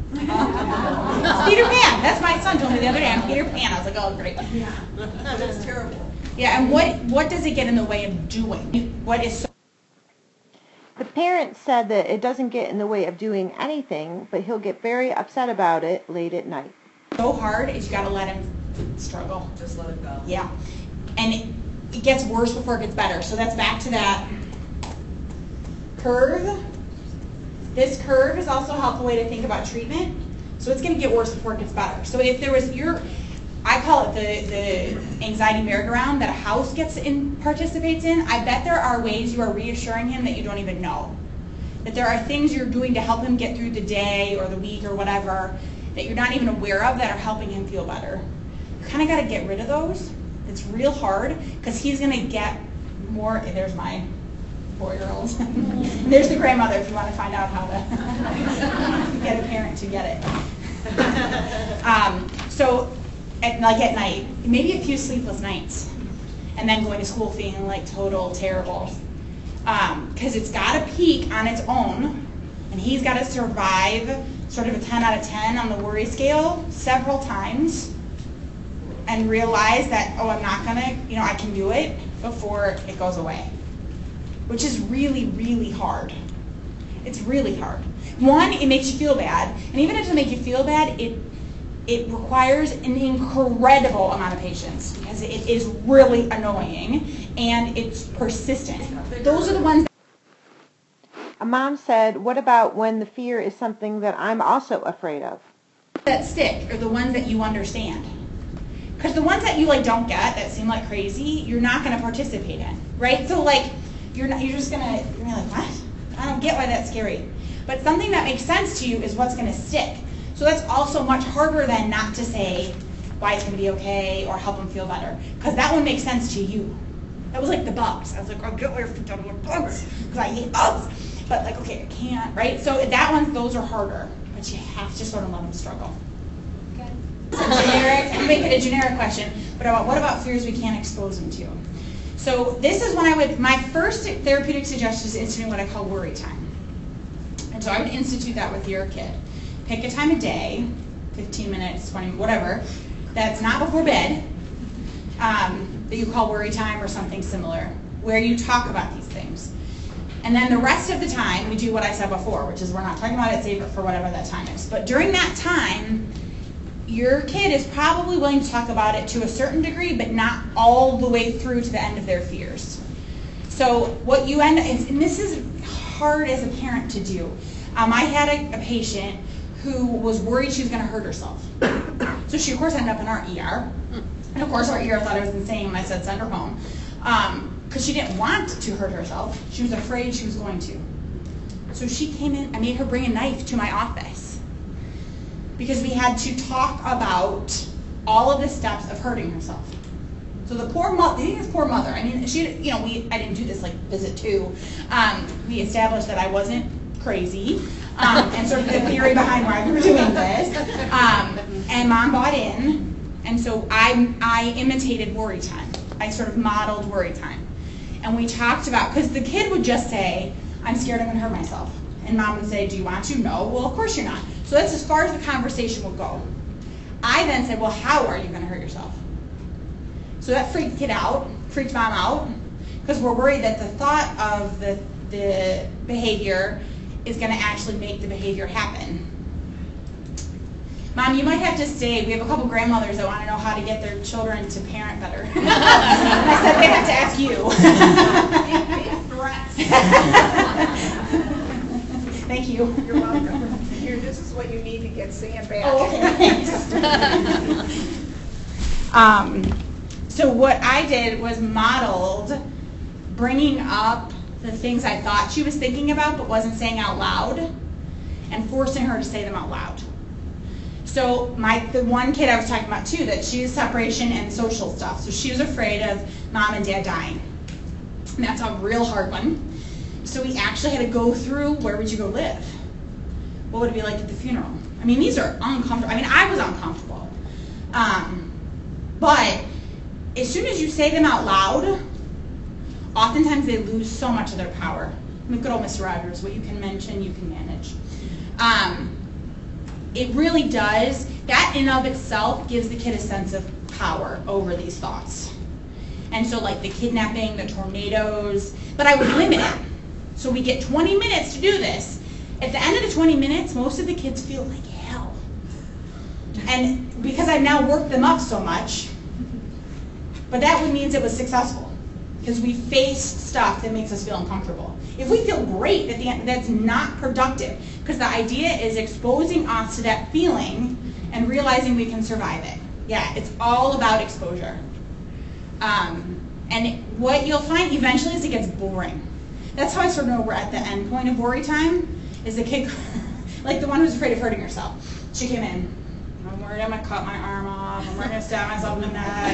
Pan. That's my son told me the other day. I'm Peter Pan. I was like, oh, great. Yeah, that's terrible. Yeah, and what, what does it get in the way of doing? What is so... The parent said that it doesn't get in the way of doing anything, but he'll get very upset about it late at night. So hard is you got to let him struggle. Just let it go. Yeah. And it, it gets worse before it gets better. So that's back to that curve. This curve is also a helpful way to think about treatment. So it's going to get worse before it gets better. So if there was your, I call it the, the anxiety merry-go-round that a house gets in, participates in, I bet there are ways you are reassuring him that you don't even know. That there are things you're doing to help him get through the day or the week or whatever that you're not even aware of that are helping him feel better. You kind of got to get rid of those. It's real hard because he's going to get more. There's my four-year-old. There's the grandmother if you want to find out how to get a parent to get it. Um, so, at, like at night, maybe a few sleepless nights, and then going to school feeling like total terrible. Because um, it's got to peak on its own, and he's got to survive sort of a ten out of ten on the worry scale several times and realize that, oh, I'm not gonna, you know, I can do it before it goes away, which is really, really hard. It's really hard. One, it makes you feel bad, and even if it doesn't make you feel bad, it it requires an incredible amount of patience because it is really annoying and it's persistent. Those are the ones that A mom said, what about when the fear is something that I'm also afraid of? that stick are the ones that you understand. Because the ones that you like don't get, that seem like crazy, you're not going to participate in, right? So like, you're not, you're just going to, you're like, what? I don't get why that's scary. But But something that makes sense to you is what's going to stick. So that's also much harder than not to say why it's going to be okay or help them feel better. Because that one makes sense to you. That was like the bugs. I was like, I'll get away from talking about bugs because I hate bugs. But like, okay, I can't, right? So that one, those are harder. But you have to sort of let them struggle. Okay. So generic, I'm making it a generic question, but about what about fears we can't expose them to? So this is when I would, my first therapeutic suggestion is instituting what I call worry time. And so I would institute that with your kid. Pick a time of day, fifteen minutes, twenty, whatever, that's not before bed, um, that you call worry time or something similar, where you talk about these things. And then the rest of the time, we do what I said before, which is we're not talking about it, save it for whatever that time is. But during that time, your kid is probably willing to talk about it to a certain degree, but not all the way through to the end of their fears. So what you end up, and this is hard as a parent to do. Um, I had a, a patient who was worried she was going to hurt herself. So she, of course, ended up in our E R. And, of course, our E R thought I was insane when I said send her home. Because um, she didn't want to hurt herself. She was afraid she was going to. So she came in, I made her bring a knife to my office. Because we had to talk about all of the steps of hurting herself. So the poor mother, this poor mother, I mean, she, you know, we, I didn't do this like visit two. Um, we established that I wasn't crazy, um, and sort of the theory behind why we were doing this. Um, and mom bought in, and so I, I imitated worry time. I sort of modeled worry time. And we talked about, because the kid would just say, I'm scared I'm going to hurt myself. And mom would say, do you want to? No. Well, of course you're not. So that's as far as the conversation will go. I then said, well, how are you going to hurt yourself? So that freaked kid out, freaked mom out, because we're worried that the thought of the, the behavior is going to actually make the behavior happen. Mom, you might have to stay. We have a couple grandmothers that want to know how to get their children to parent better. And I said, they have to ask you. Thank you. You're welcome. Here, this is what you need to get Sam back. Oh, okay. Thanks. um, so what I did was modeled bringing up the things I thought she was thinking about but wasn't saying out loud, and forcing her to say them out loud. So my the one kid I was talking about too, that she was separation and social stuff. So she was afraid of mom and dad dying. And that's a real hard one. So we actually had to go through, where would you go live? What would it be like at the funeral? I mean, these are uncomfortable. I mean, I was uncomfortable. Um, but as soon as you say them out loud, oftentimes they lose so much of their power. I mean, good old Mister Rogers, what you can mention, you can manage. Um, it really does. That in and of itself gives the kid a sense of power over these thoughts. And so like the kidnapping, the tornadoes, but I would limit it. So we get twenty minutes to do this. At the end of the twenty minutes, most of the kids feel like hell. And because I've now worked them up so much, but that would means it was successful. Because we faced stuff that makes us feel uncomfortable. If we feel great at the end, that's not productive. Because the idea is exposing us to that feeling and realizing we can survive it. Yeah, it's all about exposure. Um, and what you'll find eventually is it gets boring. That's how I sort of know we're at the end point of worry time, is the kid, like the one who's afraid of hurting herself. She came in, I'm worried I'm going to cut my arm off, I'm worried I'm going to stab myself in the neck.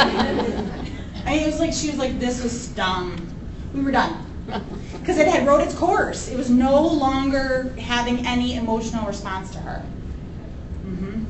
I mean, it was like, she was like, this was dumb. We were done. Because it had wrote its course. It was no longer having any emotional response to her. Mm-hmm.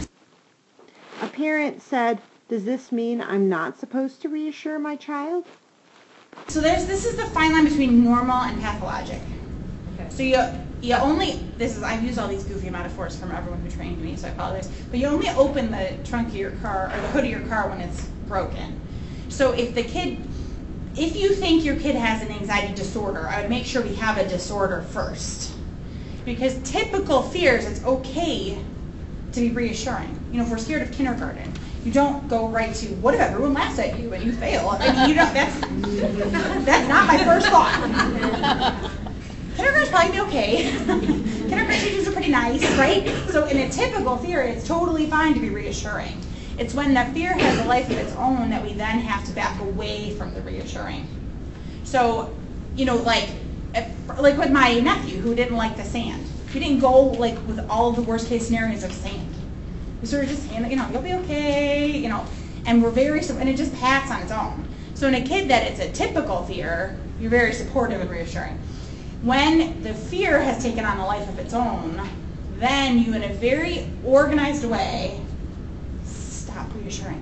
A parent said, does this mean I'm not supposed to reassure my child? So there's this is the fine line between normal and pathologic. Okay. So you you only this is I've used all these goofy metaphors from everyone who trained me, so I apologize. But you only open the trunk of your car or the hood of your car when it's broken. So if the kid, if you think your kid has an anxiety disorder, I would make sure we have a disorder first. Because typical fears, it's okay to be reassuring. You know, if we're scared of kindergarten, you don't go right to, what if everyone laughs at you and you fail? I mean, you don't, that's, that's not my first thought. Kindergarten's probably be okay. Kindergarten teachers are pretty nice, right? So in a typical fear, it's totally fine to be reassuring. It's when the fear has a life of its own that we then have to back away from the reassuring. So, you know, like, if, like with my nephew who didn't like the sand. We didn't go like with all of the worst case scenarios of sand. We sort of just hand, you know, you'll be okay, you know, and we're very, and it just passed on its own. So in a kid that it's a typical fear, you're very supportive and reassuring. When the fear has taken on a life of its own, then you, in a very organized way, stop reassuring.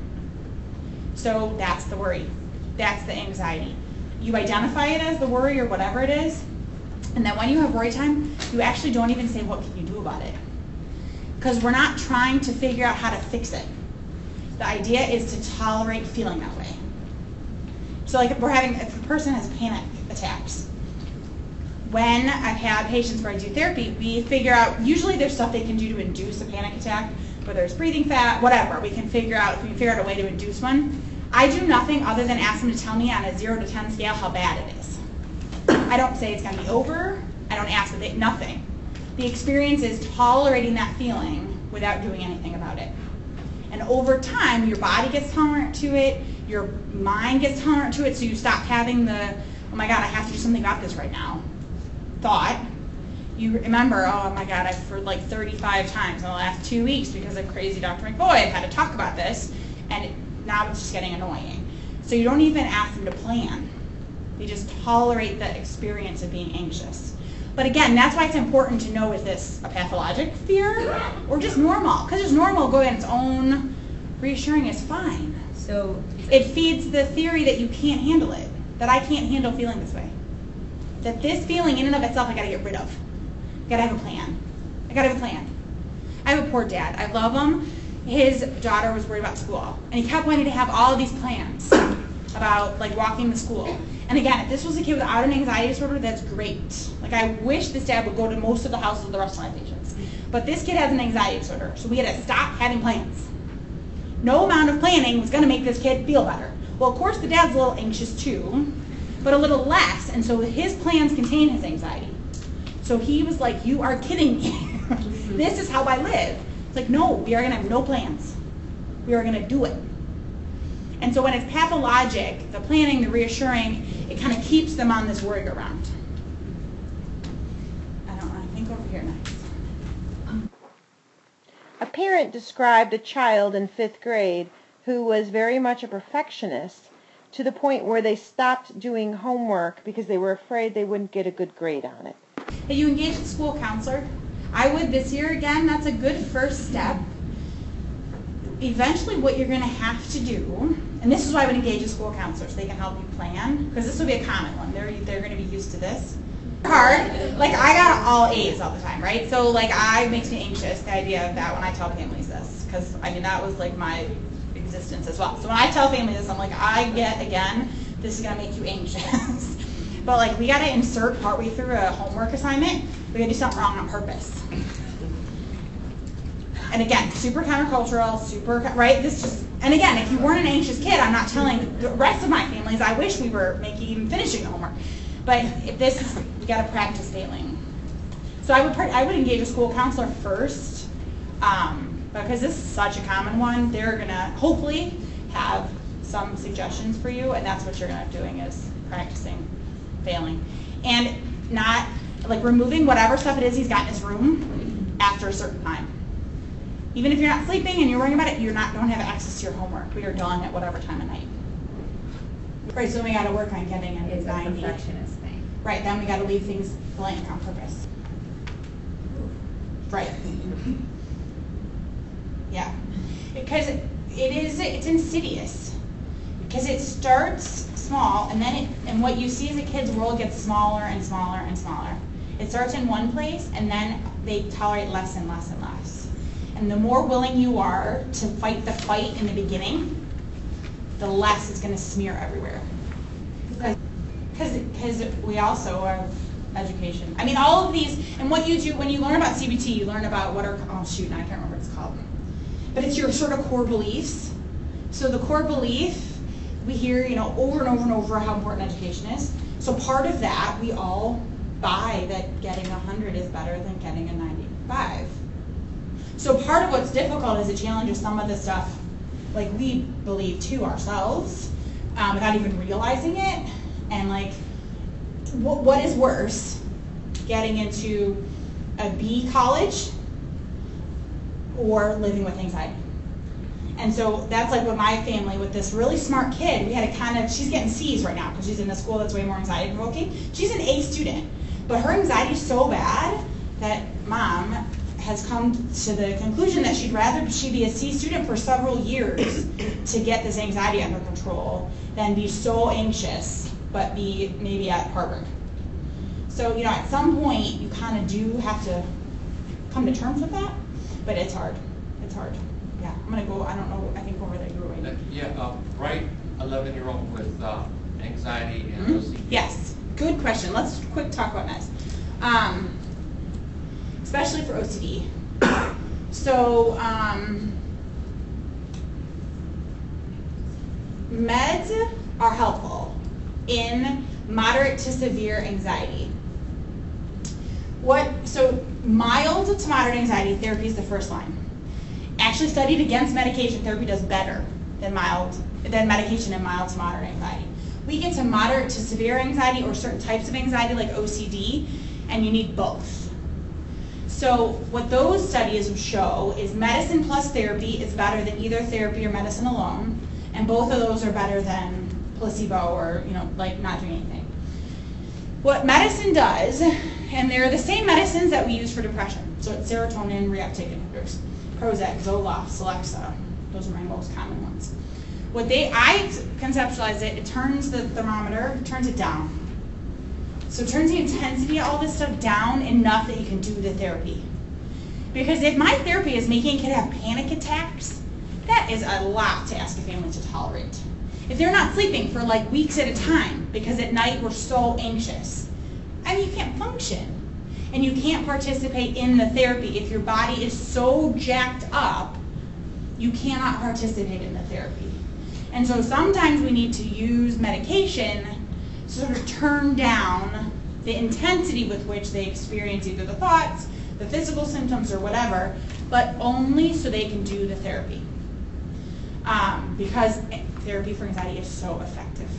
So that's the worry. That's the anxiety. You identify it as the worry or whatever it is, and then when you have worry time, you actually don't even say, what can you do about it? Because we're not trying to figure out how to fix it. The idea is to tolerate feeling that way. So like if we're having, if a person has panic attacks, when I've had patients where I do therapy, we figure out, usually there's stuff they can do to induce a panic attack, whether it's breathing fat, whatever. We can figure out, if we can figure out a way to induce one. I do nothing other than ask them to tell me on a zero to ten scale how bad it is. I don't say it's gonna be over. I don't ask if they, nothing. The experience is tolerating that feeling without doing anything about it. And over time, your body gets tolerant to it, your mind gets tolerant to it, so you stop having the, oh my God, I have to do something about this right now, thought. You remember, oh my God, I've heard like thirty-five times in the last two weeks because of crazy Doctor McBoyd, I've had to talk about this, and it, now it's just getting annoying. So you don't even ask them to plan. They just tolerate the experience of being anxious. But again, that's why it's important to know, is this a pathologic fear or just normal? Because it's normal, going on its own, reassuring is fine. So it feeds the theory that you can't handle it, that I can't handle feeling this way. That this feeling in and of itself I gotta get rid of. I gotta have a plan. I gotta have a plan. I have a poor dad. I love him. His daughter was worried about school, and he kept wanting to have all of these plans about like walking to school. And again, if this was a kid without an anxiety disorder, that's great. Like I wish this dad would go to most of the houses of the rest of my patients. But this kid has an anxiety disorder, so we had to stop having plans. No amount of planning was gonna make this kid feel better. Well, of course the dad's a little anxious too, but a little less, and so his plans contain his anxiety. So he was like, you are kidding me. This is how I live. It's like, no, we are gonna have no plans. We are gonna do it. And so when it's pathologic, the planning, the reassuring, it kind of keeps them on this merry-go-round. I don't know, I think over here next. A parent described a child in fifth grade who was very much a perfectionist to the point where they stopped doing homework because they were afraid they wouldn't get a good grade on it. Have you engaged a school counselor? I would this year. Again, that's a good first step. Eventually what you're going to have to do, and this is why I would engage a school counselor, so they can help you plan, because this will be a common one. They're, they're going to be used to this. Hard. Like I got all A's all the time, right? So like I makes me anxious, the idea of that when I tell families this, because I mean that was like my existence as well. So when I tell families this, I'm like, I get, again, this is going to make you anxious. But like we got to insert partway through a homework assignment, we got to do something wrong on purpose. And again, super countercultural, super, right? This just, and again, if you weren't an anxious kid, I'm not telling the rest of my families, I wish we were making, even finishing the homework. But if this is, we got to practice failing. So I would, I would engage a school counselor first, um, because this is such a common one. They're going to hopefully have some suggestions for you, and that's what you're going to be doing, is practicing failing. And not, like, removing whatever stuff it is he's got in his room after a certain time. Even if you're not sleeping and you're worrying about it, you're not, don't have access to your homework. We are done at whatever time of night. Right, so we got to work on getting a it's a ninety. perfectionist thing. Right, then we got to leave things blank on purpose. Right. Yeah, because it is, it's insidious. Because it starts small, and then it, and what you see as a kid's world gets smaller and smaller and smaller. It starts in one place, and then they tolerate less and less and less. And the more willing you are to fight the fight in the beginning, the less it's going to smear everywhere. Because we also have education. I mean, all of these, and what you do, when you learn about C B T, you learn about what are, oh shoot, now I can't remember what it's called. But it's your sort of core beliefs. So the core belief, we hear, you know, over and over and over how important education is. So part of that, we all buy that getting a hundred is better than getting a ninety-five. So part of what's difficult is it challenges some of the stuff like we believe to ourselves um, without even realizing it. And like what, what is worse, getting into a B college or living with anxiety? And so that's like with my family, with this really smart kid, we had to kind of, she's getting C's right now because she's in a school that's way more anxiety provoking. She's an A student, but her anxiety is so bad that mom has come to the conclusion that she'd rather she be a C student for several years to get this anxiety under control than be so anxious but be maybe at Harvard. So, you know, at some point you kind of do have to come to terms with that, but it's hard. It's hard. Yeah, I'm gonna go, I don't know, I think over there you were waiting. Uh, Yeah, uh, right, eleven-year-old with uh, anxiety and Mhm. O C D. Yes, good question. Let's quick talk about meds. Um, especially for O C D. So, um, meds are helpful in moderate to severe anxiety. What, so mild to moderate anxiety therapy is the first line. Actually studied against medication, therapy does better than mild, than medication in mild to moderate anxiety. We get to moderate to severe anxiety or certain types of anxiety like O C D, and you need both. So what those studies show is medicine plus therapy is better than either therapy or medicine alone, and both of those are better than placebo or, you know, like not doing anything. What medicine does, and they're the same medicines that we use for depression, so it's serotonin reuptake inhibitors, Prozac, Zoloft, Celexa, those are my most common ones. What they, I conceptualize it, it turns the thermometer, turns it down. So it turns the intensity of all this stuff down enough that you can do the therapy. Because if my therapy is making a kid have panic attacks, that is a lot to ask a family to tolerate. If they're not sleeping for like weeks at a time because at night we're so anxious, I mean, you can't function. And you can't participate in the therapy. If your body is so jacked up, you cannot participate in the therapy. And so sometimes we need to use medication to sort of turn down the intensity with which they experience either the thoughts, the physical symptoms, or whatever, but only so they can do the therapy. Um, because therapy for anxiety is so effective.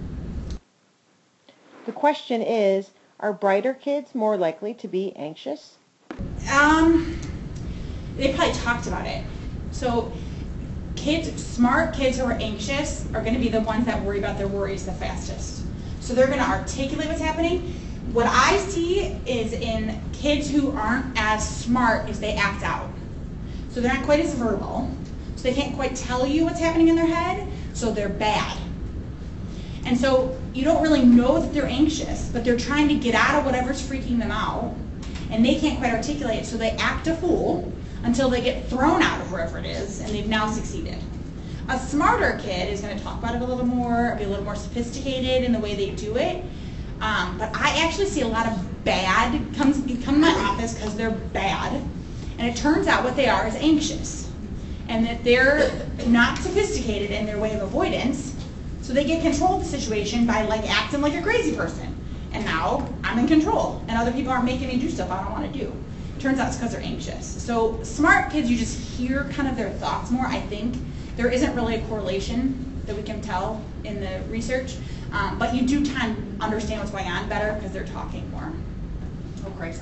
The question is, are brighter kids more likely to be anxious? Um, they probably talked about it. So kids, smart kids who are anxious are going to be the ones that worry about their worries the fastest. So they're going to articulate what's happening. What I see is in kids who aren't as smart is they act out. So they're not quite as verbal. So they can't quite tell you what's happening in their head. So they're bad. And so you don't really know that they're anxious, but they're trying to get out of whatever's freaking them out, and they can't quite articulate it, so they act a fool until they get thrown out of wherever it is, and they've now succeeded. A smarter kid is going to talk about it a little more, be a little more sophisticated in the way they do it. Um, but I actually see a lot of bad comes come to my office because they're bad, and it turns out what they are is anxious, and that they're not sophisticated in their way of avoidance. So they get control of the situation by like acting like a crazy person. And now I'm in control and other people aren't making me do stuff I don't want to do. Turns out it's because they're anxious. So smart kids, you just hear kind of their thoughts more, I think. There isn't really a correlation that we can tell in the research, um, but you do kind of understand what's going on better because they're talking more. Oh, Christ.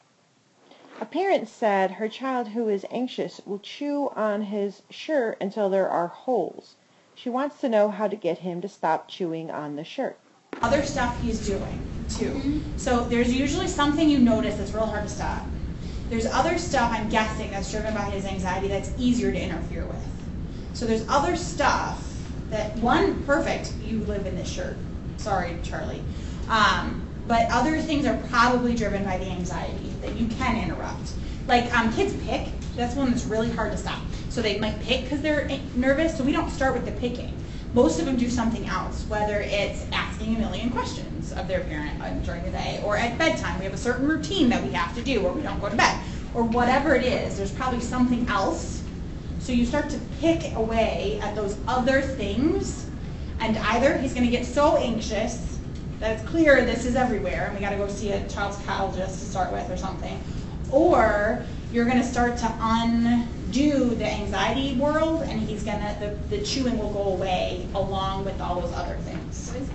A parent said her child who is anxious will chew on his shirt until there are holes. She wants to know how to get him to stop chewing on the shirt. Other stuff he's doing, too. Mm-hmm. So there's usually something you notice that's real hard to stop. There's other stuff, I'm guessing, that's driven by his anxiety that's easier to interfere with. So there's other stuff that, one, perfect, you live in this shirt. Sorry, Charlie. Um, but other things are probably driven by the anxiety that you can interrupt. Like um, kids pick, that's one that's really hard to stop. So they might pick because they're nervous, so we don't start with the picking. Most of them do something else, whether it's asking a million questions of their parent during the day, or at bedtime, we have a certain routine that we have to do, or we don't go to bed, or whatever it is, there's probably something else. So you start to pick away at those other things, and either he's gonna get so anxious that it's clear this is everywhere, and we gotta go see a child psychologist to start with or something, or you're gonna start to undo the anxiety world, and he's gonna, the, the chewing will go away along with all those other things.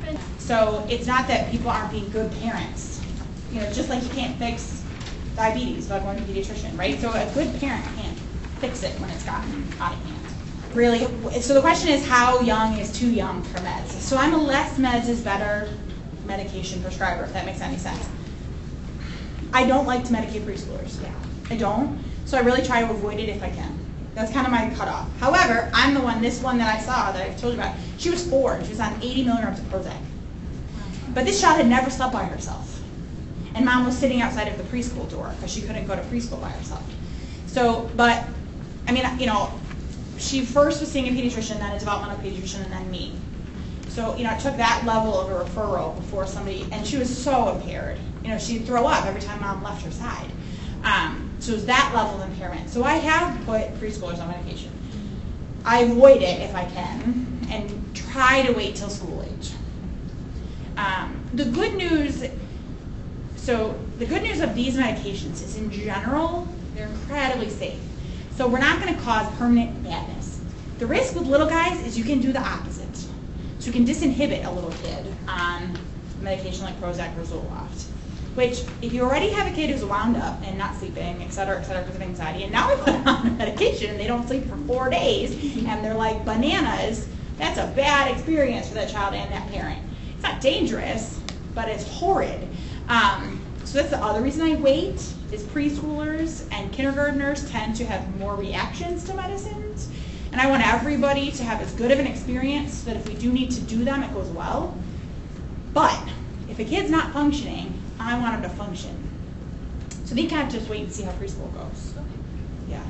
So it's not that people aren't being good parents. You know, just like you can't fix diabetes by going to a pediatrician, right? So a good parent can't fix it when it's gotten out of hand. Really, so the question is, how young is too young for meds? So I'm a less meds is better medication prescriber, if that makes any sense. I don't like to medicate preschoolers. Yeah, I don't. So I really try to avoid it if I can. That's kind of my cutoff. However, I'm the one, this one that I saw that I told you about, she was four and she was on eighty milligrams of Prozac. But this child had never slept by herself. And mom was sitting outside of the preschool door because she couldn't go to preschool by herself. So, but, I mean, you know, she first was seeing a pediatrician, then a developmental pediatrician, and then me. So, you know, it took that level of a referral before somebody, and she was so impaired. You know, she'd throw up every time mom left her side. Um, so it was that level of impairment. So I have put preschoolers on medication. I avoid it if I can, and try to wait till school age. Um, the good news, so the good news of these medications is in general, they're incredibly safe. So we're not going to cause permanent badness. The risk with little guys is you can do the opposite. So you can disinhibit a little kid on medication like Prozac or Zoloft, which if you already have a kid who's wound up and not sleeping, et cetera, et cetera, because of anxiety, and now we put them on a medication and they don't sleep for four days and they're like bananas, that's a bad experience for that child and that parent. It's not dangerous, but it's horrid. Um, so that's the other reason I wait, is preschoolers and kindergartners tend to have more reactions to medicines. And I want everybody to have as good of an experience so that if we do need to do them, it goes well. But if a kid's not functioning, I want them to function. So they kind of just wait and see how preschool goes. Yeah.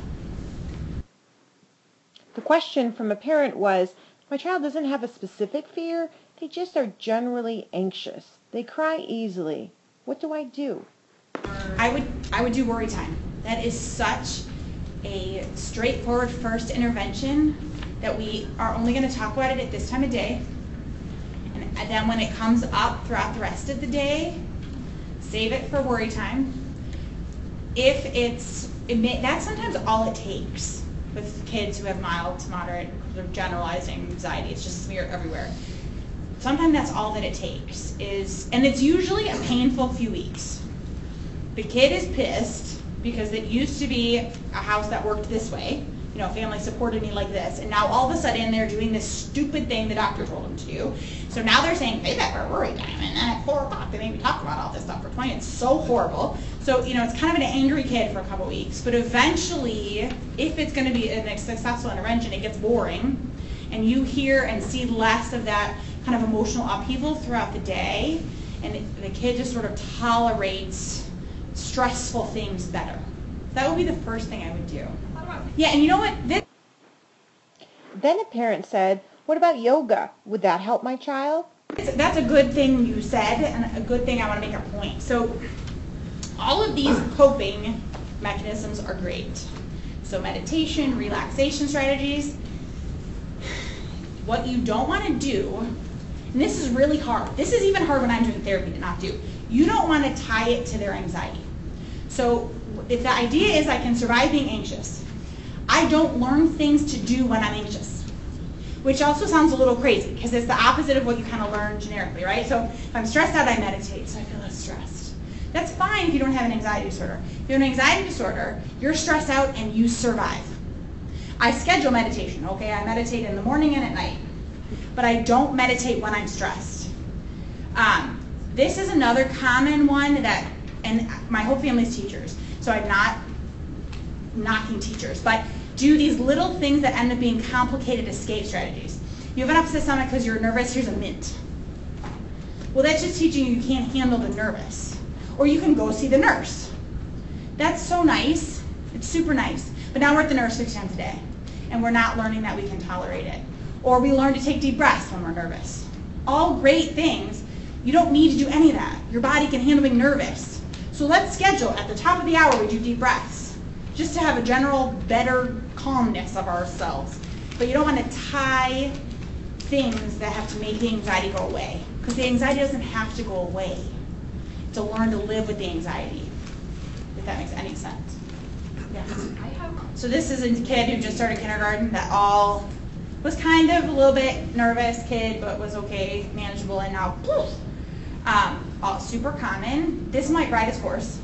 The question from a parent was, my child doesn't have a specific fear, they just are generally anxious. They cry easily. What do I do? I would I would do worry time. That is such a straightforward first intervention that we are only going to talk about it at this time of day. And then when it comes up throughout the rest of the day, save it for worry time. If it's, it may, that's sometimes all it takes with kids who have mild to moderate or generalizing anxiety. It's just smeared everywhere. Sometimes that's all that it takes is, and it's usually a painful few weeks. The kid is pissed because it used to be a house that worked this way. You know, family supported me like this, and now all of a sudden they're doing this stupid thing the doctor told them to do. So now they're saying, pay that for worry time, and then at four o'clock they make me talk about all this stuff for twenty. It's so horrible. So, you know, it's kind of an angry kid for a couple weeks, but eventually, if it's going to be a successful intervention, it gets boring, and you hear and see less of that kind of emotional upheaval throughout the day, and the kid just sort of tolerates stressful things better. That would be the first thing I would do. Yeah, and you know what? This Then a parent said, what about yoga? Would that help my child? That's a good thing you said, and a good thing I want to make a point. So all of these coping mechanisms are great. So meditation, relaxation strategies. What you don't want to do, and this is really hard. This is even hard when I'm doing therapy to not do. You don't want to tie it to their anxiety. So if the idea is I can survive being anxious, I don't learn things to do when I'm anxious, which also sounds a little crazy because it's the opposite of what you kind of learn generically, right? So if I'm stressed out, I meditate, so I feel less stressed. That's fine if you don't have an anxiety disorder. If you have an anxiety disorder, you're stressed out and you survive. I schedule meditation, okay? I meditate in the morning and at night, but I don't meditate when I'm stressed. Um, this is another common one that, and my whole family's teachers, so I'm not knocking teachers, but do these little things that end up being complicated escape strategies. You have an upset stomach because you're nervous, here's a mint. Well, that's just teaching you you can't handle the nervous. Or you can go see the nurse. That's so nice. It's super nice. But now we're at the nurse six times a day, and we're not learning that we can tolerate it. Or we learn to take deep breaths when we're nervous. All great things. You don't need to do any of that. Your body can handle being nervous. So let's schedule at the top of the hour we do deep breaths, just to have a general better calmness of ourselves. But you don't want to tie things that have to make the anxiety go away, because the anxiety doesn't have to go away. To learn to live with the anxiety, if that makes any sense. Yeah. I have So this is a kid who just started kindergarten that all Was kind of a little bit nervous kid, but was okay, manageable, and now poof. Um, all super common. This might ride its course.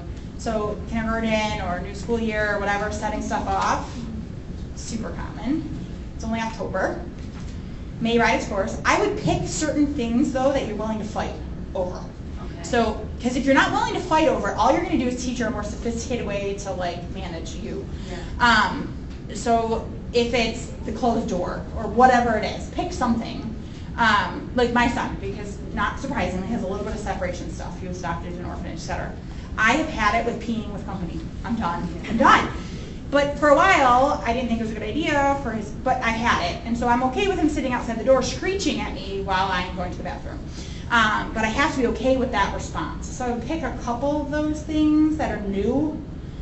So kindergarten or new school year or whatever, setting stuff off, super common. It's only October. May ride its course. I would pick certain things though that you're willing to fight over. Okay. So, because if you're not willing to fight over it, all you're going to do is teach her a more sophisticated way to like manage you. Yeah. Um, so if it's the closed door or whatever it is, pick something. Um, like my son, because not surprisingly has a little bit of separation stuff. He was adopted in an orphanage, et cetera. I have had it with peeing with company. I'm done. I'm done. But for a while, I didn't think it was a good idea for his, but I had it. And so I'm okay with him sitting outside the door screeching at me while I'm going to the bathroom. Um, but I have to be okay with that response. So I would pick a couple of those things that are new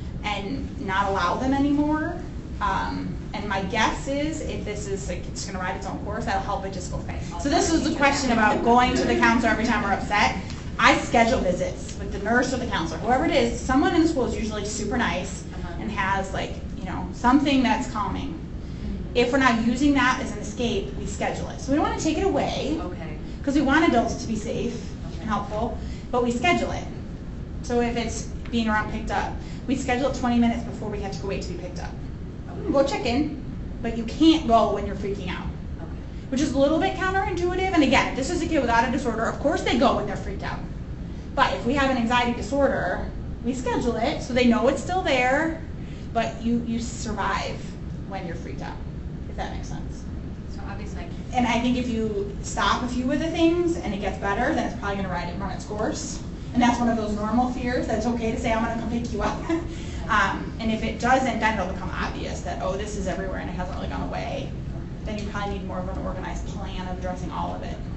and not allow them anymore. Um, and my guess is if this is like it's going to ride its own course, that'll help it just go fast. So this was the question about going to the counselor every time we're upset. I schedule visits with the nurse or the counselor, whoever it is. Someone in the school is usually super nice and has like, you know, something that's calming. If we're not using that as an escape, we schedule it. So we don't want to take it away Okay. because we want adults to be safe Okay. and helpful, but we schedule it. So if it's being around picked up, we schedule it twenty minutes before we have to go wait to be picked up. Okay. Go check in, but you can't go when you're freaking out, Okay. which is a little bit counterintuitive. And again, if this is a kid without a disorder, of course they go when they're freaked out. But if we have an anxiety disorder, we schedule it so they know it's still there, but you, you survive when you're freaked out, if that makes sense. So obviously I can. And I think if you stop a few of the things and it gets better, then it's probably going to ride it, run its course. And that's one of those normal fears that it's okay to say, I'm going to come pick you up. um, and if it doesn't, then it'll become obvious that, oh, this is everywhere and it hasn't really gone away. Then you probably need more of an organized plan of addressing all of it.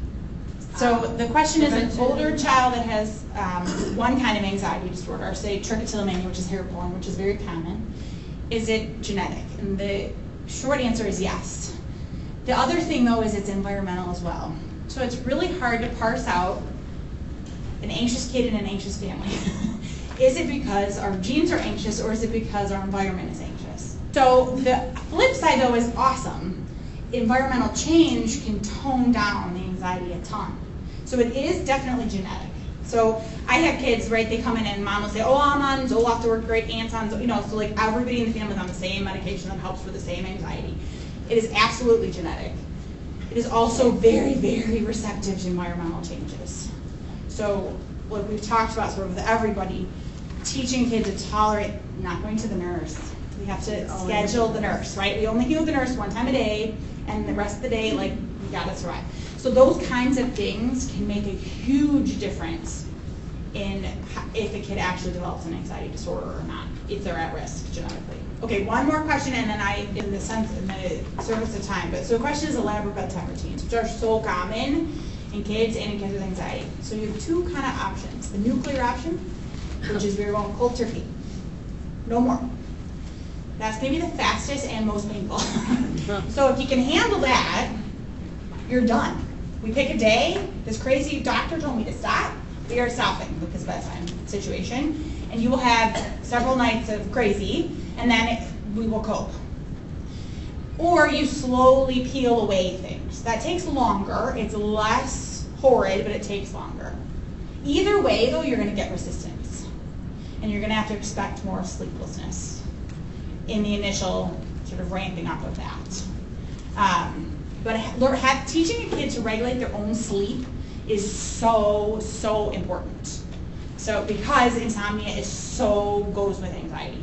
So the question is, an older child that has um, one kind of anxiety disorder, say trichotillomania, which is hair pulling, which is very common, is it genetic? And the short answer is yes. The other thing, though, is it's environmental as well. So it's really hard to parse out an anxious kid in an anxious family. Is it because our genes are anxious, or is it because our environment is anxious? So the flip side, though, is awesome. Environmental change can tone down the anxiety a ton. So it is definitely genetic. So I have kids, right, they come in and mom will say, oh, I'm on Zoloft to work great, aunt's on, you know, so like everybody in the family is on the same medication that helps for the same anxiety. It is absolutely genetic. It is also very, very receptive to environmental changes. So what we've talked about sort of with everybody, teaching kids to tolerate not going to the nurse. We have to schedule the nurse, right? We only heal the nurse one time a day, and the rest of the day, like, we gotta survive. So those kinds of things can make a huge difference in if a kid actually develops an anxiety disorder or not, if they're at risk genetically. Okay, one more question, and then I, in the sense, in the service of time. But so the question is elaborate bedtime routines, which are so common in kids and in kids with anxiety. So you have two kind of options: the nuclear option, which is very well cold turkey, no more. That's going to be the fastest and most painful. So if you can handle that, you're done. We pick a day. This crazy doctor told me to stop. We are stopping because of bedtime situation. And you will have several nights of crazy, and then it, we will cope. Or you slowly peel away things. That takes longer. It's less horrid, but it takes longer. Either way, though, you're going to get resistance. And you're going to have to expect more sleeplessness in the initial sort of ramping up of that. Um, but have, teaching a kid to regulate their own sleep is so, so important. So because insomnia is so, goes with anxiety.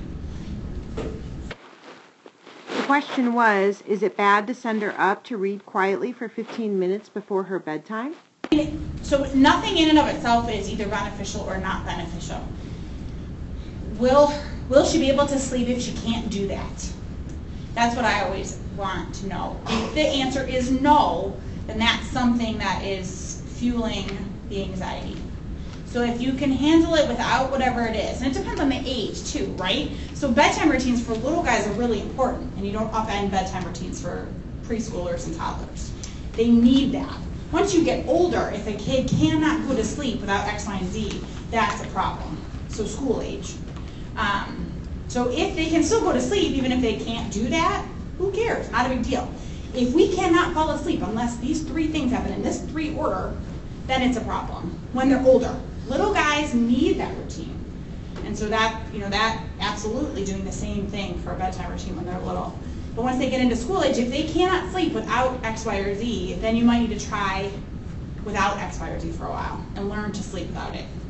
The question was, is it bad to send her up to read quietly for fifteen minutes before her bedtime? So nothing in and of itself is either beneficial or not beneficial. Will, will she be able to sleep if she can't do that? That's what I always want to know. If the answer is no, then that's something that is fueling the anxiety. So if you can handle it without whatever it is, and it depends on the age too, right? So bedtime routines for little guys are really important, and you don't upend bedtime routines for preschoolers and toddlers. They need that. Once you get older, if a kid cannot go to sleep without X, Y, and Z, that's a problem. So school age. Um, so if they can still go to sleep, even if they can't do that, who cares? Not a big deal. If we cannot fall asleep unless these three things happen in this three order, then it's a problem when they're older. Little guys need that routine. And so that, you know, that absolutely doing the same thing for a bedtime routine when they're little. But once they get into school age, if they cannot sleep without X, Y, or Z, then you might need to try without X, Y, or Z for a while and learn to sleep without it.